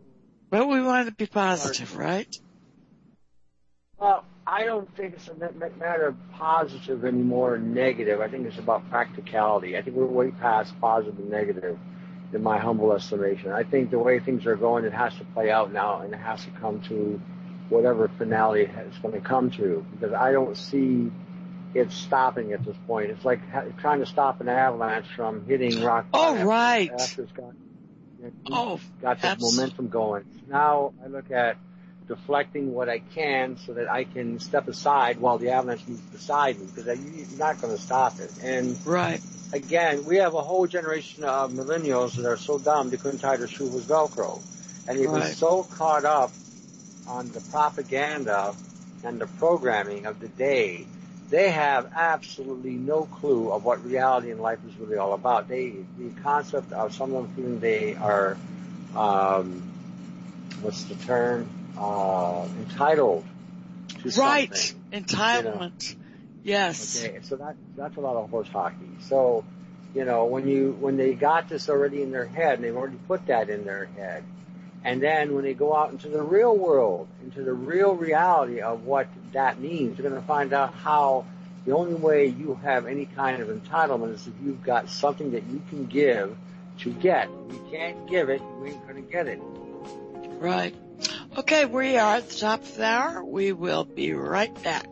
S1: But we want to be positive, right?
S2: Well, I don't think it's a matter of positive anymore or negative. I think it's about practicality. I think we're way past positive and negative, in my humble estimation. I think the way things are going, it has to play out now, and it has to come to whatever finale it's going to come to, because I don't see it stopping at this point. It's like trying to stop an avalanche from hitting rock bottom.
S1: Oh, right.
S2: After it's got, it's
S1: oh,
S2: got the momentum going. Now I look at deflecting what I can so that I can step aside while the avalanche moves beside me, because you're not going to stop it. And
S1: right.
S2: Again, we have a whole generation of millennials that are so dumb they couldn't tie their shoe with Velcro. And they've
S1: right.
S2: been so caught up on the propaganda and the programming of the day, they have absolutely no clue of what reality in life is really all about. They, the concept of some of them feeling they are, um, what's the term? Uh, entitled to
S1: right.
S2: something.
S1: Entitlement. You know? Yes.
S2: Okay, so that, that's a lot of horse hockey. So, you know, when you, when they got this already in their head, and they've already put that in their head, and then when they go out into the real world, into the real reality of what that means, you're going to find out how the only way you have any kind of entitlement is if you've got something that you can give to get. If you can't give it, you ain't going to get it.
S1: Right. Okay, we are at the top of the hour. We will be right back.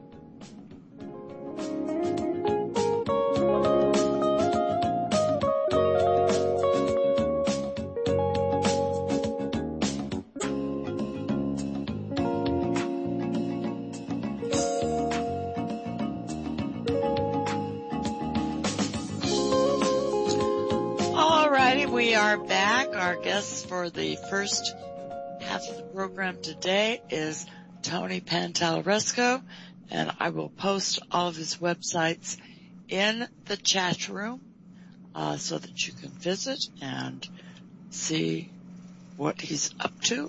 S1: Alrighty, we are back. Our guest for the first half of the program today is Tony Pantalaresco, and I will post all of his websites in the chat room uh, so that you can visit and see what he's up to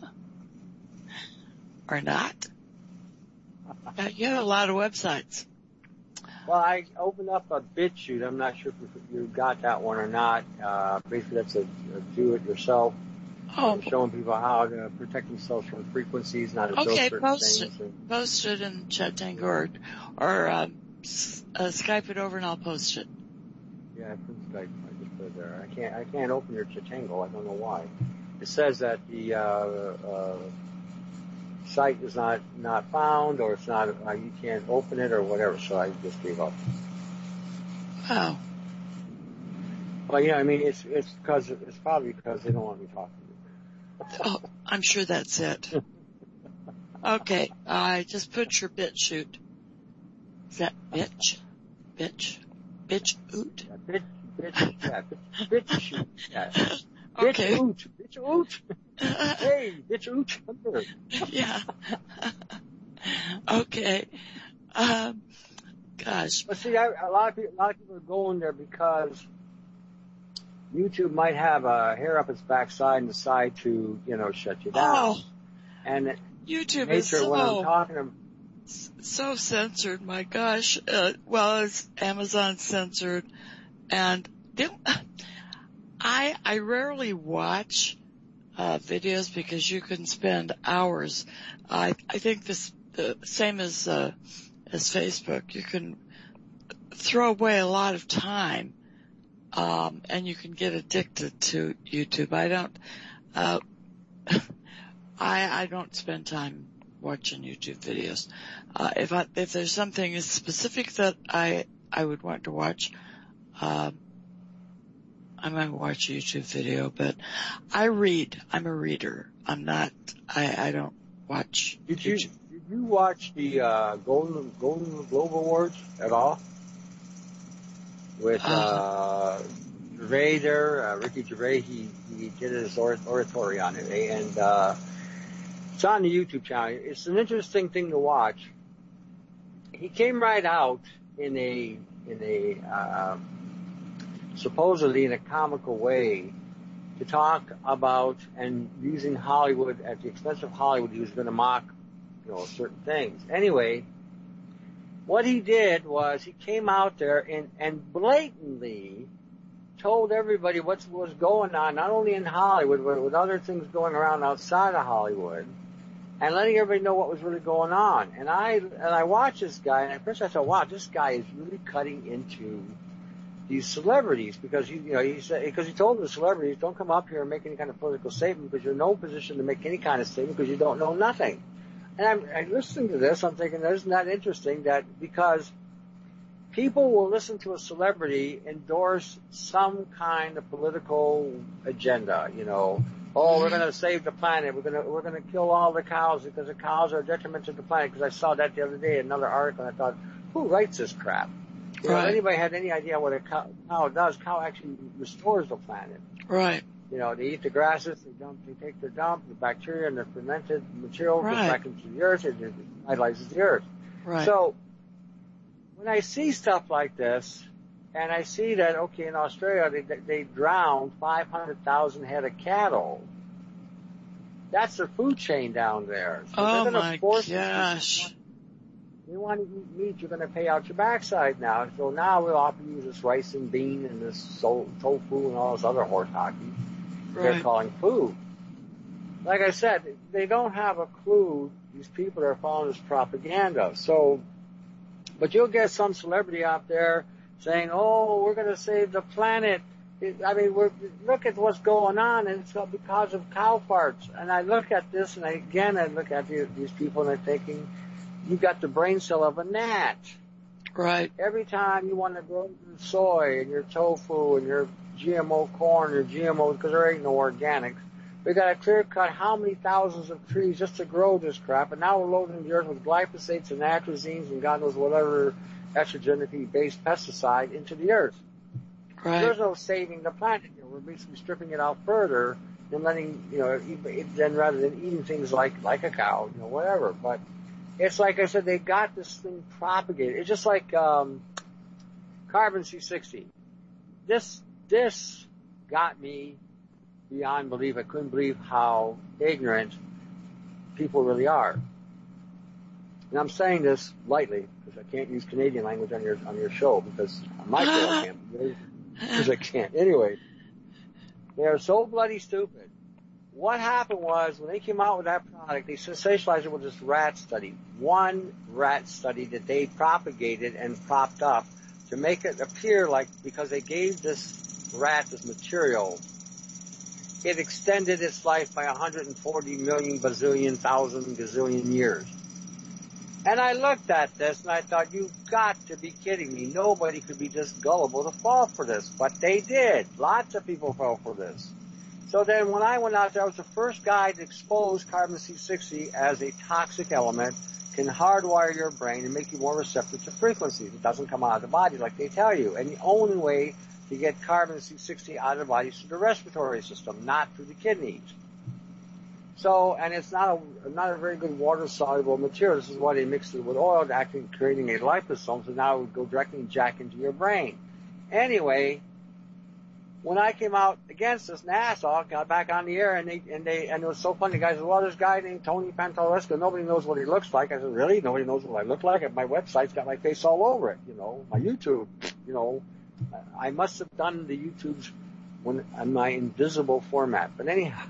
S1: or not. Uh, you have a lot of websites.
S2: Well, I opened up a BitChute. I'm not sure if you got that one or not. Uh, basically, that's a, a do-it-yourself.
S1: Oh,
S2: showing people how to protect themselves from frequencies, not to
S1: okay,
S2: certain
S1: post
S2: things.
S1: it,
S2: And,
S1: post it in Chatango or, or um, uh, Skype it over and I'll post it.
S2: Yeah, from Skype. I just put it there. I can't. I can't open your Chatango. I don't know why. It says that the uh, uh, site is not not found, or it's not. Uh, you can't open it, or whatever. So I just gave up.
S1: Wow.
S2: Well, you know, I mean, it's it's because it's probably because they don't want me talking.
S1: Oh, I'm sure that's it. Okay, I just put your BitChute. Is that bitch? Bitch? Bitch oot?
S2: Yeah, bitch, bitch, yeah, bitch, bitch shoot. Yeah.
S1: Okay.
S2: Bitch oot. Bitch oot. Hey, bitch oot. Come here.
S1: Yeah. Okay. Um, gosh.
S2: But see, I, a lot of people, a lot of people are going there because YouTube might have a hair up its backside and decide to, you know, shut you down.
S1: Oh,
S2: and
S1: YouTube
S2: nature
S1: is so,
S2: of what I'm talking about,
S1: so censored. My gosh. Uh, well, it's Amazon censored, and they, I I rarely watch uh videos because you can spend hours. I I think this the same as uh, as Facebook. You can throw away a lot of time. Um, and you can get addicted to YouTube. I don't, uh, I, I don't spend time watching YouTube videos. Uh, if I, if there's something specific that I, I would want to watch, um, I might watch a YouTube video, but I read. I'm a reader. I'm not, I, I don't watch
S2: did
S1: YouTube.
S2: you, did you watch the, uh, Golden, Golden Globe Awards at all? With, uh, Gervais there, uh, Ricky Gervais, he, he did his oratory on it, eh? and, uh, it's on the YouTube channel. It's an interesting thing to watch. He came right out in a, in a, uh, supposedly in a comical way to talk about, and using Hollywood, at the expense of Hollywood, he was going to mock, you know, certain things. Anyway, what he did was he came out there and, and blatantly told everybody what's what's going on, not only in Hollywood, but with other things going around outside of Hollywood, and letting everybody know what was really going on. And I and I watched this guy, and at first I thought, wow, this guy is really cutting into these celebrities, because he, you know, he said, because he told the celebrities, don't come up here and make any kind of political statement, because you're in no position to make any kind of statement because you don't know nothing. And I'm, I'm listening to this, I'm thinking, isn't that interesting that because people will listen to a celebrity endorse some kind of political agenda, you know, oh, we're going to save the planet, we're going to, we're going to kill all the cows because the cows are a detriment to the planet, because I saw that the other day in another article, and I thought, who writes this crap? You know,
S1: right.
S2: if anybody had any idea what a cow, cow does, cow actually restores the planet.
S1: Right.
S2: You know, they eat the grasses, they dump, they take their dump, the bacteria and the fermented material
S1: right.
S2: goes back into the earth, it vitalizes the earth.
S1: Right.
S2: So, when I see stuff like this, and I see that, okay, in Australia, they, they drowned five hundred thousand head of cattle, that's their food chain down there. So
S1: oh
S2: they're gonna
S1: my
S2: force
S1: gosh.
S2: You want to eat meat, you're going to pay out your backside now. So now we'll have to use this rice and bean and this so, tofu and all this other horse hockey
S1: Right.
S2: they're calling food. Like I said, they don't have a clue. These people that are following this propaganda. So, but you'll get some celebrity out there saying, oh, we're going to save the planet. It, I mean, we're, look at what's going on, and it's because of cow farts. And I look at this, and I, again, I look at the, these people, and I'm thinking, you got the brain cell of a gnat.
S1: Right.
S2: Every time you want to grow your soy and your tofu and your G M O corn or G M O, because there ain't no organics, we got to clear cut how many thousands of trees just to grow this crap, and now we're loading the earth with glyphosates and atrazines and God knows whatever estrogenically based pesticide into the earth.
S1: Right.
S2: There's no saving the planet. You know, we're basically stripping it out further and letting, you know, it, then rather than eating things like like a cow, you know, whatever. But it's like I said, they got this thing propagated. It's just like um, carbon C sixty. This this got me beyond belief. I couldn't believe how ignorant people really are. And I'm saying this lightly because I can't use Canadian language on your on your show because on my show I can't because I can't. Anyway, they are so bloody stupid. What happened was, when they came out with that product, they sensationalized it with this rat study. One rat study that they propagated and propped up to make it appear like, because they gave this rat this material, it extended its life by one hundred forty million bazillion thousand gazillion years. And I looked at this and I thought, you've got to be kidding me. Nobody could be this gullible to fall for this. But they did. Lots of people fell for this. So then when I went out there, I was the first guy to expose carbon C sixty as a toxic element, can hardwire your brain and make you more receptive to frequencies. It doesn't come out of the body like they tell you. And the only way to get carbon C sixty out of the body is through the respiratory system, not through the kidneys. So, and it's not a, not a very good water-soluble material. This is why they mixed it with oil, actually creating a liposome, so now it would go directly and jack into your brain. Anyway, when I came out against this, NASA got back on the air, and they, and they, and it was so funny. The guy said, well, this guy named Tony Pantalesco, nobody knows what he looks like. I said, really? Nobody knows what I look like? My website's got my face all over it, you know, my YouTube, you know. I must have done the YouTubes when, on my invisible format. But anyhow,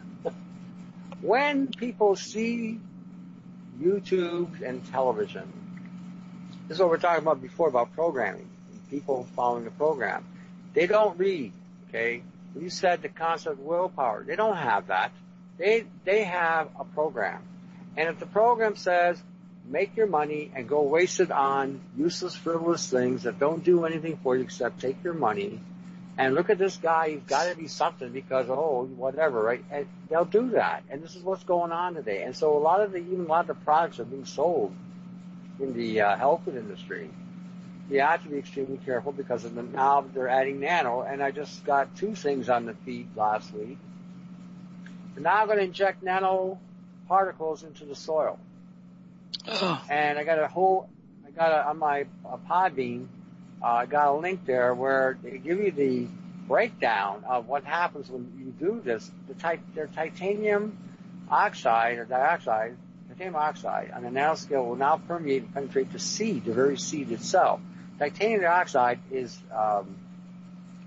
S2: when people see YouTube and television, this is what we're talking about before, about programming, people following the program. They don't read, okay? You said the concept of willpower. They don't have that. They they have a program. And if the program says, make your money and go waste it on useless, frivolous things that don't do anything for you except take your money, and look at this guy, he's got to be something because, oh, whatever, right? And they'll do that. And this is what's going on today. And so a lot of the, even a lot of the products are being sold in the uh, health food industry. You have to be extremely careful because of the, now they're adding nano, and I just got two things on the feed last week. And now I'm going to inject nano particles into the soil.
S1: Oh.
S2: And I got a whole, I got a, on my uh, Podbean, uh, I got a link there where they give you the breakdown of what happens when you do this. The tit- their titanium oxide or dioxide, titanium oxide on the nanoscale will now permeate and penetrate the seed, the very seed itself. Titanium dioxide is um,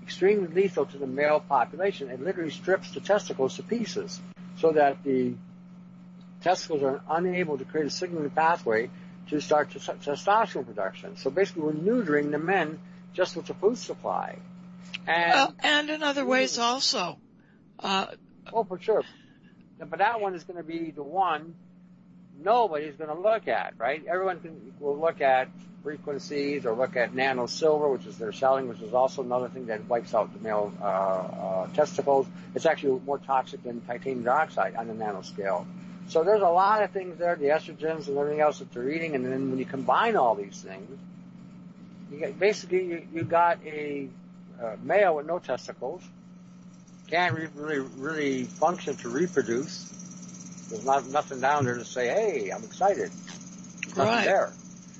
S2: extremely lethal to the male population. It literally strips the testicles to pieces so that the testicles are unable to create a signaling pathway to start t- testosterone production. So basically we're neutering the men just with the food supply. And,
S1: well, and in other ways also. Uh,
S2: oh, for sure. But that one is going to be the one nobody's going to look at, right? Everyone can, will look at frequencies or look at nano silver, which is they're selling, which is also another thing that wipes out the male uh, uh, testicles. It's actually more toxic than titanium dioxide on the nanoscale. So there's a lot of things there, the estrogens and everything else that they're eating, and then when you combine all these things, you get, basically you, you got a uh, male with no testicles, can't re- really really function to reproduce. There's not nothing down there to say, hey, I'm excited. There's nothing
S1: right.
S2: there.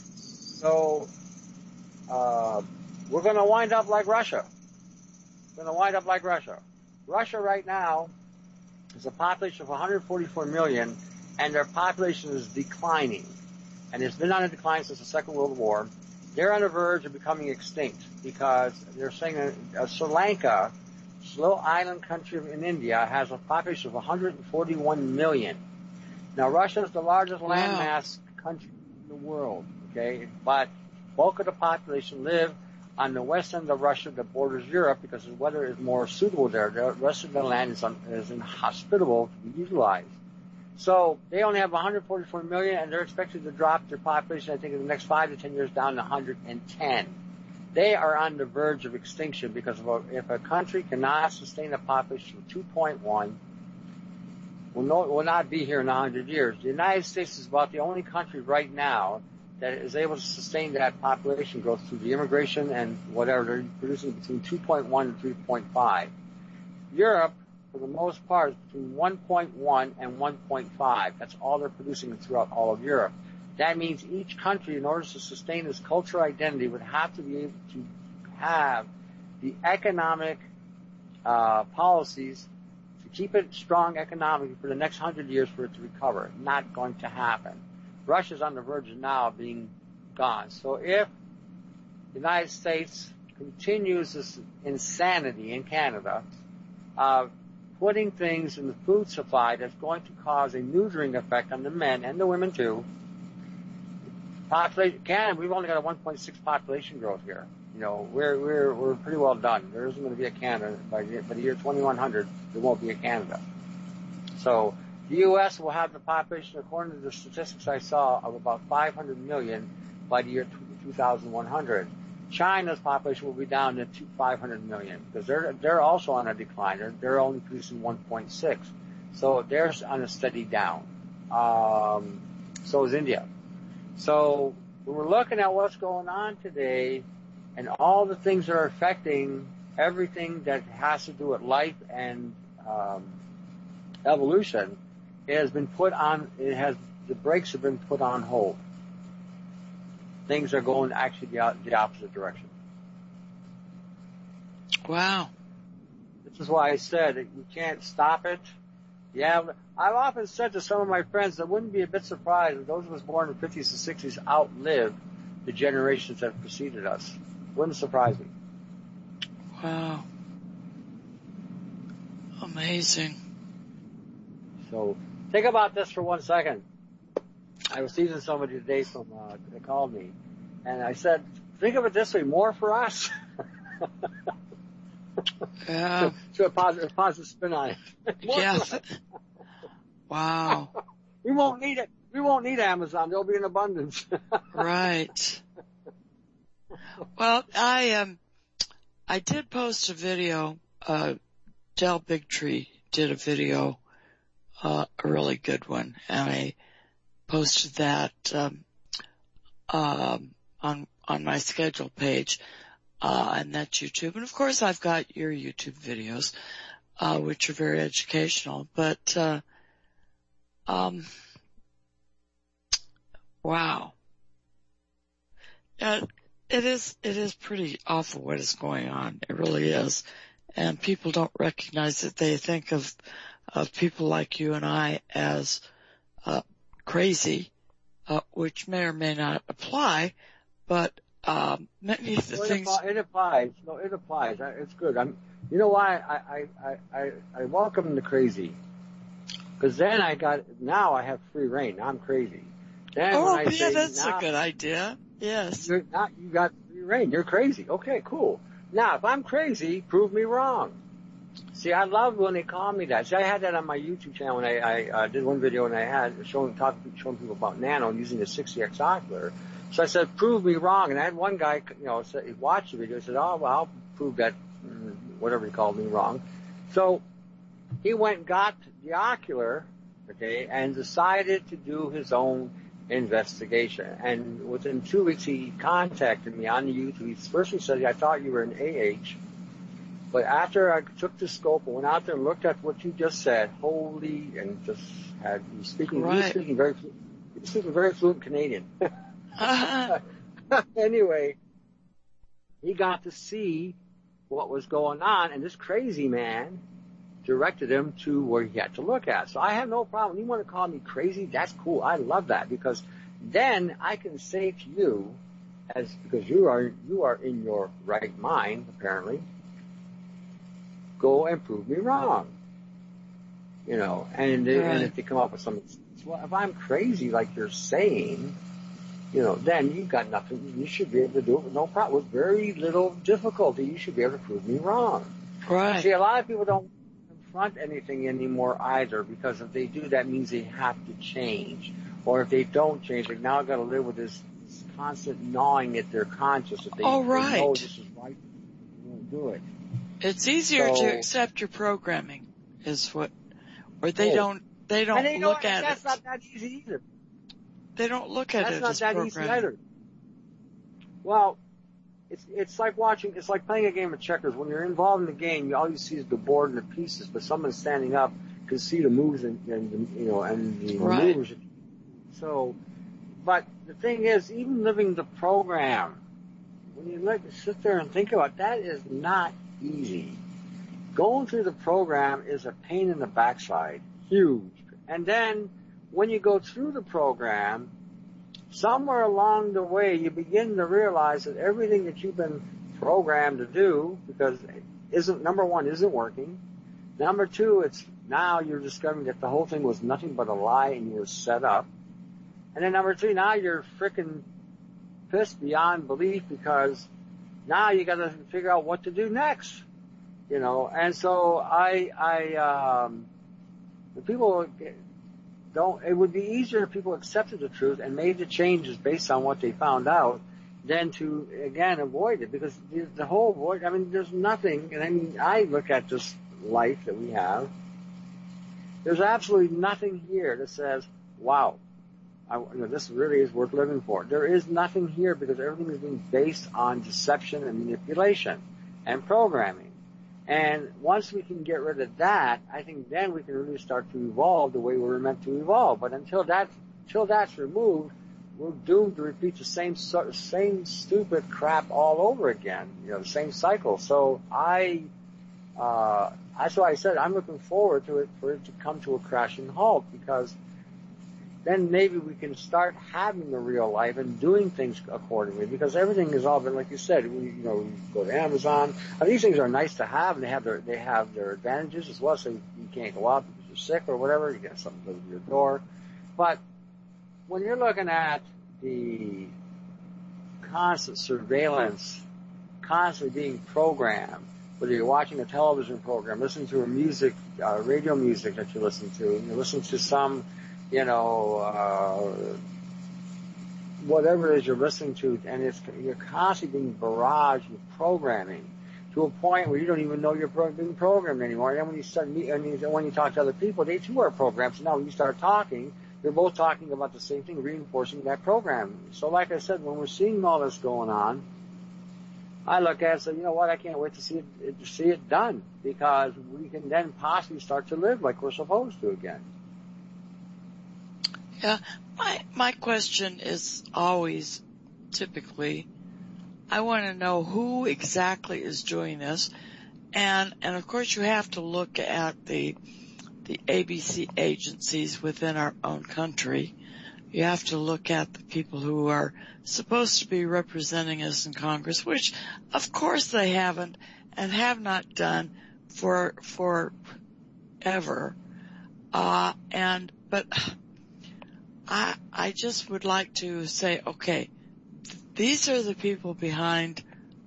S2: So uh, we're going to wind up like Russia. We're going to wind up like Russia. Russia right now is a population of one hundred forty-four million, and their population is declining. And it's been on a decline since the Second World War. They're on the verge of becoming extinct because they're saying that uh, Sri Lanka, this little island country in India, has a population of one hundred forty-one million. Now, Russia is the largest
S1: wow.
S2: landmass country in the world, okay? But bulk of the population live on the west end of Russia that borders Europe because the weather is more suitable there. The rest of the land is, un, is inhospitable to be utilized. So they only have one hundred forty-four million, and they're expected to drop their population, I think, in the next five to ten years down to one hundred ten. They are on the verge of extinction because of a, if a country cannot sustain a population of two point one, will, no, will not be here in one hundred years. The United States is about the only country right now that is able to sustain that population growth through the immigration and whatever. They're producing between two point one and three point five. Europe, for the most part, is between one point one and one point five. That's all they're producing throughout all of Europe. That means each country, in order to sustain its cultural identity, would have to be able to have the economic uh, policies to keep it strong economically for the next hundred years for it to recover. Not going to happen. Russia's on the verge of now being gone. So if the United States continues this insanity in Canada of putting things in the food supply that's going to cause a neutering effect on the men and the women too, population, Canada, we've only got a one point six population growth here. You know, we're we're we're pretty well done. There isn't going to be a Canada by the, by the year twenty-one hundred. There won't be a Canada. So the U S will have the population, according to the statistics I saw, of about five hundred million by the year two thousand one hundred. China's population will be down to five hundred million because they're they're also on a decline. They're, they're only producing one point six, so they're on a steady down. Um, so is India. So when we're looking at what's going on today and all the things that are affecting everything that has to do with life and um, evolution, it has been put on. It has the brakes have been put on hold. Things are going actually the, the opposite direction.
S1: Wow.
S2: This is why I said that you can't stop it. Yeah, I've often said to some of my friends that wouldn't be a bit surprised if those of us born in the fifties and sixties outlive the generations that preceded us. Wouldn't surprise me.
S1: Wow. Amazing.
S2: So think about this for one second. I was teasing somebody today from, uh, they called me, and I said, think of it this way, more for us.
S1: Yeah.
S2: So a positive, positive spin on it. More
S1: yeah.
S2: for us.
S1: Wow.
S2: We won't need it. We won't need Amazon. They'll be in abundance.
S1: Right. Well, I, um, I did post a video, uh, Del Bigtree did a video, uh, a really good one, and I posted that um, um, on on my schedule page, uh, and that's YouTube. And of course, I've got your YouTube videos, uh, which are very educational. But uh, um, wow, uh, it is it is pretty awful what is going on. It really is, and people don't recognize it. They think of of people like you and I as uh, crazy, uh, which may or may not apply, but um, many of the
S2: Well, it,
S1: things.
S2: appli- it applies. No, it applies. I- It's good. I'm. You know why I I I I, I welcome the crazy, because then I got now I have free reign. Now I'm crazy. Then
S1: Oh,
S2: when I
S1: yeah,
S2: say
S1: that's
S2: now,
S1: a good idea. Yes.
S2: you're not, you got free reign. You're crazy. Okay, cool. Now if I'm crazy, prove me wrong. See, I love when they call me that. See, I had that on my YouTube channel when I, I uh, did one video and I had showing talk, showing people about nano and using the sixty X ocular. So I said, prove me wrong. And I had one guy, you know, say, he watched the video and said, oh, well, I'll prove that, whatever he called me, wrong. So he went and got the ocular, okay, and decided to do his own investigation. And within two weeks, he contacted me on the YouTube. First he said, I thought you were an A H. But after I took the scope and went out there and looked at what you just said, holy, and just had, he was speaking, right. he was speaking very, he was speaking very fluent Canadian. Uh-huh. Anyway, he got to see what was going on, and this crazy man directed him to where he had to look at. So I have no problem. You want to call me crazy? That's cool. I love that, because then I can say to you, as because you are you are in your right mind, apparently, go and prove me wrong. You know, and, they, right. and if they come up with some, well, if I'm crazy like you're saying, you know, then you've got nothing. You should be able to do it with no problem, with very little difficulty. You should be able to prove me wrong.
S1: Right.
S2: See, a lot of people don't confront anything anymore either, because if they do, that means they have to change. Or if they don't change, they've now got to live with this, this constant gnawing at their conscience. If they,
S1: oh, right.
S2: they know this is right, they won't do it.
S1: It's easier
S2: so,
S1: to accept your programming, is what, or they
S2: oh.
S1: don't, they don't
S2: they
S1: look
S2: know,
S1: at
S2: that's
S1: it.
S2: That's not that easy either.
S1: They don't look at
S2: That's
S1: it
S2: not
S1: as
S2: that
S1: programming.
S2: easy either. Well, it's it's like watching, it's like playing a game of checkers. When you're involved in the game, you all you see is the board and the pieces, but someone standing up can see the moves and, and the, you know, and the
S1: right.
S2: moves. So, but the thing is, even living the program, when you let sit there and think about it, that is not easy. Going through the program is a pain in the backside, huge. And then when you go through the program, somewhere along the way, you begin to realize that everything that you've been programmed to do, because isn't number one, isn't working. Number two, it's now you're discovering that the whole thing was nothing but a lie and you were set up. And then number three, now you're freaking pissed beyond belief, because now you got to figure out what to do next. You know, and so I, I, um, the people don't, it would be easier if people accepted the truth and made the changes based on what they found out than to, again, avoid it, because the, the whole avoid, I mean, there's nothing, and I mean, I look at this life that we have, there's absolutely nothing here that says, wow, I, you know, this really is worth living for. There is nothing here, because everything is being based on deception and manipulation and programming. And once we can get rid of that, I think then we can really start to evolve the way we were meant to evolve. But until that, until that's removed, we're doomed to repeat the same same stupid crap all over again. You know, the same cycle. So I, uh, that's why I said I'm looking forward to it for it to come to a crashing halt, because then maybe we can start having a real life and doing things accordingly, because everything has all been, like you said, we, you know, we go to Amazon. I mean, these things are nice to have, and they have their, they have their advantages as well. So you can't go out because you're sick or whatever. You get something delivered to your door. But when you're looking at the constant surveillance, constantly being programmed, whether you're watching a television program, listening to a music, uh, radio music that you listen to, and you listen to some, you know, uh, whatever it is you're listening to, and it's, you're constantly being barraged with programming to a point where you don't even know you're pro- being programmed anymore. And then when you start meet, and you, when you talk to other people, they too are programmed. So now when you start talking, they're both talking about the same thing, reinforcing that program. So like I said, when we're seeing all this going on, I look at it and say, you know what, I can't wait to see it, to see it done, because we can then possibly start to live like we're supposed to again.
S1: Yeah, my my question is always, typically, I want to know who exactly is doing this, and and of course you have to look at the the A B C agencies within our own country, you have to look at the people who are supposed to be representing us in Congress, which of course they haven't and have not done for, for ever. Uh, and, but I, I just would like to say, okay, these are the people behind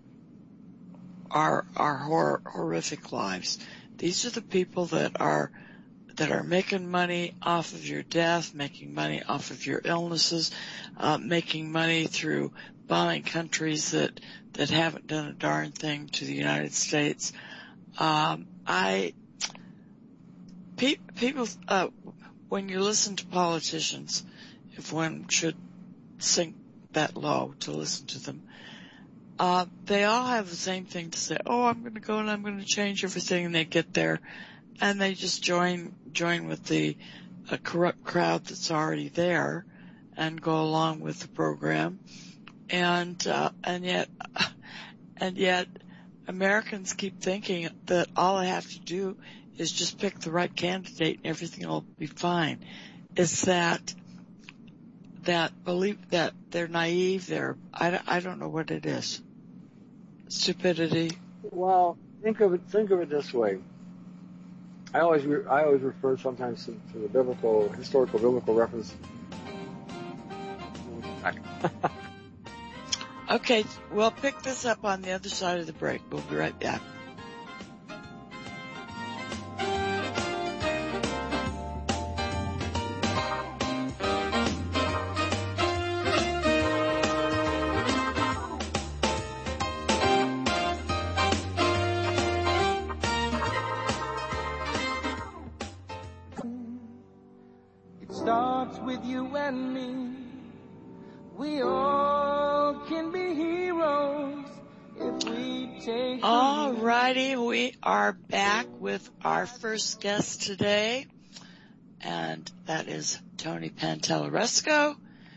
S1: our, our hor- horrific lives. These are the people that are, that are making money off of your death, making money off of your illnesses, uh, making money through bombing countries that, that haven't done a darn thing to the United States. Um, I, pe- people, uh, when you listen to politicians, if one should sink that low to listen to them, uh, they all have the same thing to say. Oh, I'm going to go and I'm going to change everything, and they get there and they just join, join with the uh, corrupt crowd that's already there and go along with the program. And, uh, and yet, and yet Americans keep thinking that all they have to do is just pick the right candidate and everything will be fine. It's that, that belief that they're naive, they're, I, I don't know what it is. Stupidity.
S2: Well, think of it, think of it this way. I always, re- I always refer sometimes to, to the biblical, historical biblical reference.
S1: Okay, we'll pick this up on the other side of the break. We'll be right back.
S3: It starts with you and me. We all can be heroes if we take.
S1: All righty, we are back with our first guest today, and that is Tony Pantalleresco,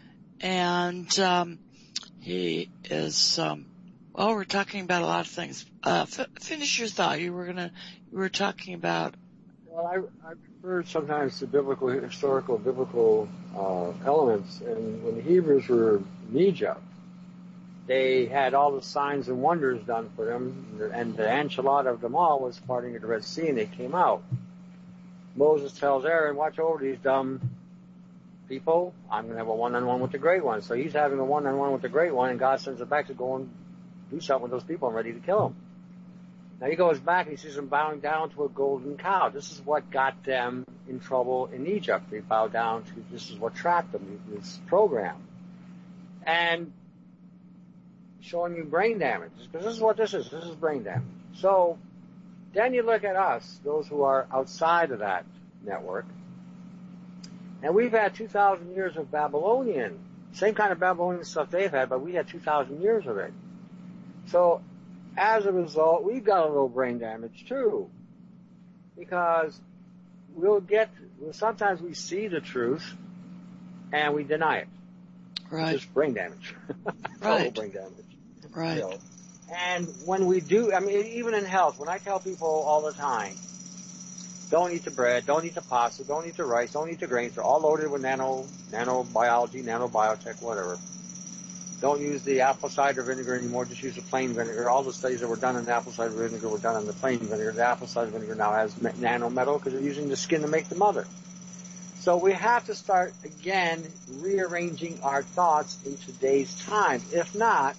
S1: and um, he is. Um, well, we're talking about a lot of things. Uh, f- finish your thought. You were gonna. You were talking about.
S2: Well, I, I refer sometimes to biblical, historical, biblical uh, elements, and when the Hebrews were in Egypt, they had all the signs and wonders done for them, and the enchilada of them all was parting of the Red Sea, and they came out. Moses tells Aaron, watch over these dumb people. I'm going to have a one-on-one with the Great One. So he's having a one-on-one with the Great One, and God sends him back to go and do something with those people and ready to kill them. Now he goes back and he sees them bowing down to a golden cow. This is what got them in trouble in Egypt. They bowed down to, this is what trapped them, this program. And showing you brain damage, because this is what this is. This is brain damage. So then you look at us, those who are outside of that network, and we've had two thousand years of Babylonian, same kind of Babylonian stuff they've had, but we had two thousand years of it. So as a result, we've got a little brain damage too, because we'll get, sometimes we see the truth and we deny it.
S1: Right.
S2: It's just brain damage.
S1: Right.
S2: Total brain damage.
S1: Right.
S2: You know? And when we do, I mean, even in health, when I tell people all the time, don't eat the bread, don't eat the pasta, don't eat the rice, don't eat the grains, they're all loaded with nano, nanobiology, nanobiotech, whatever. Don't use the apple cider vinegar anymore, just use the plain vinegar. All the studies that were done on the apple cider vinegar were done on the plain vinegar. The apple cider vinegar now has nanometal because they're using the skin to make the mother. So we have to start, again, rearranging our thoughts in today's time. If not,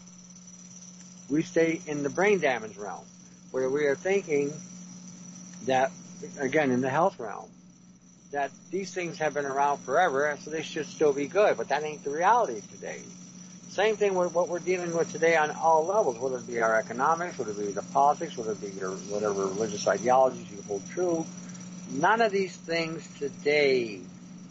S2: we stay in the brain damage realm, where we are thinking that, again, in the health realm, that these things have been around forever, so they should still be good. But that ain't the reality today. Same thing with what we're dealing with today on all levels, whether it be our economics, whether it be the politics, whether it be your whatever religious ideologies you hold true. None of these things today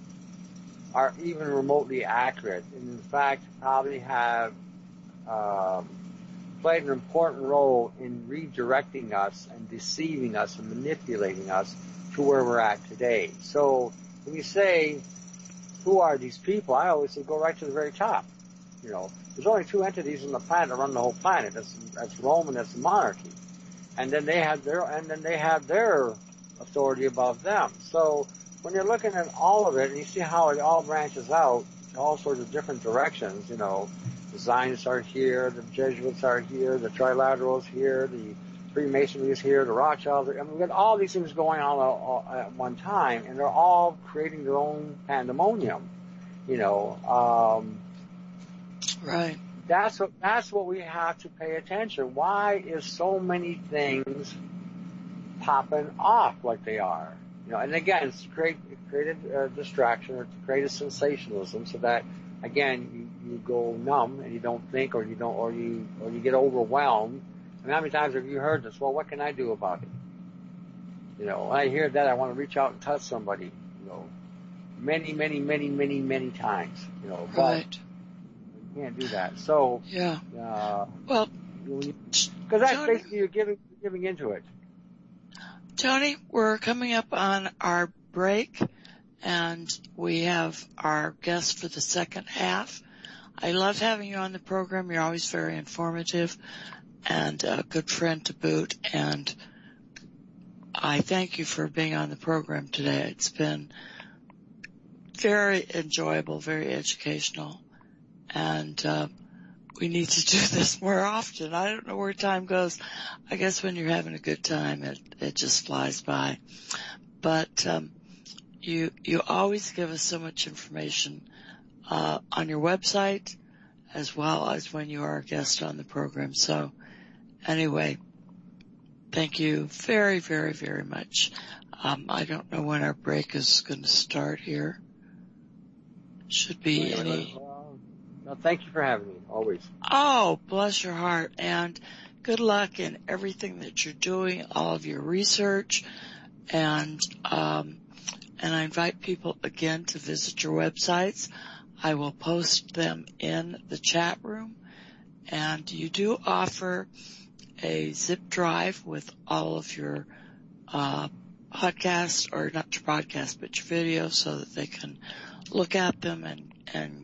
S2: are even remotely accurate, and in fact probably have um, played an important role in redirecting us and deceiving us and manipulating us to where we're at today. So when you say, who are these people, I always say go right to the very top. You know, there's only two entities on the planet that run the whole planet. That's that's Rome and that's the monarchy. And then they have their and then they have their authority above them. So when you're looking at all of it and you see how it all branches out, all sorts of different directions. You know, the Zionists are here, the Jesuits are here, the Trilaterals here, the Freemasonry is here, the Rothschilds are, I mean, we've got all these things going on all, all, at one time, and they're all creating their own pandemonium. You know, um,
S1: right.
S2: That's what, that's what we have to pay attention. Why is so many things popping off like they are? You know, and again, it's create, it created a distraction or created sensationalism so that, again, you, you go numb and you don't think, or you don't, or you, or you get overwhelmed. I mean, how many times have you heard this? Well, what can I do about it? You know, when I hear that, I want to reach out and touch somebody, you know, many, many, many, many, many times, you know, but
S1: right.
S2: you can't do that. So,
S1: yeah.
S2: Uh,
S1: well,
S2: because that's
S1: Tony,
S2: basically you're giving, giving into it.
S1: Tony, we're coming up on our break, and we have our guest for the second half. I love having you on the program. You're always very informative and a good friend to boot, and I thank you for being on the program today. It's been very enjoyable, very educational, and uh, we need to do this more often. I don't know where time goes. I guess when you're having a good time, it, it just flies by. But um, you you always give us so much information uh, on your website, as well as when you are a guest on the program. So anyway, thank you very, very, very much. Um, I don't know when our break is going to start here. Should be any...
S2: No, thank you for having me, always.
S1: Oh, bless your heart. And good luck in everything that you're doing, all of your research. And, um, and I invite people again to visit your websites. I will post them in the chat room. And you do offer a zip drive with all of your, uh, podcasts, or not your podcasts, but your videos, so that they can look at them and, and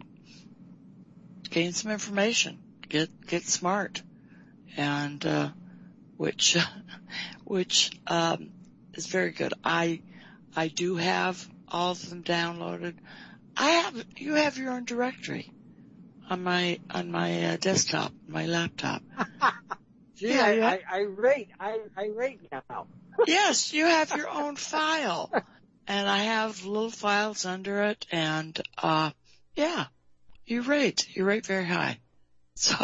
S1: gain some information, get, get smart, and, uh, which, which, um, is very good. I, I do have all of them downloaded. I have, you have your own directory on my, on my uh, desktop, my laptop.
S2: Gee, yeah, I, yeah. I, I rate, I, I rate now.
S1: Yes, you have your own file, and I have little files under it, and, uh, yeah. You rate. You rate very high. So.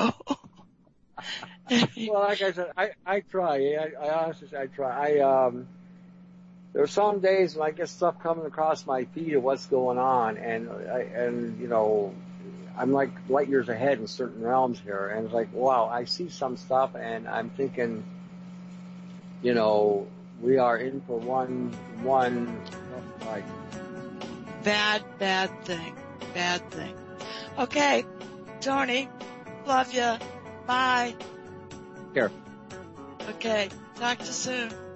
S2: Well, like I said, I, I try. I, I honestly say I try. I, um, there are some days when I get stuff coming across my feed of what's going on, and I, and, you know, I'm like light years ahead in certain realms here, and it's like, wow, I see some stuff, and I'm thinking, you know, we are in for one, one, like.
S1: Bad, bad thing. Bad thing. Okay, Tony, love ya. Bye.
S2: Here.
S1: Okay, talk to you soon.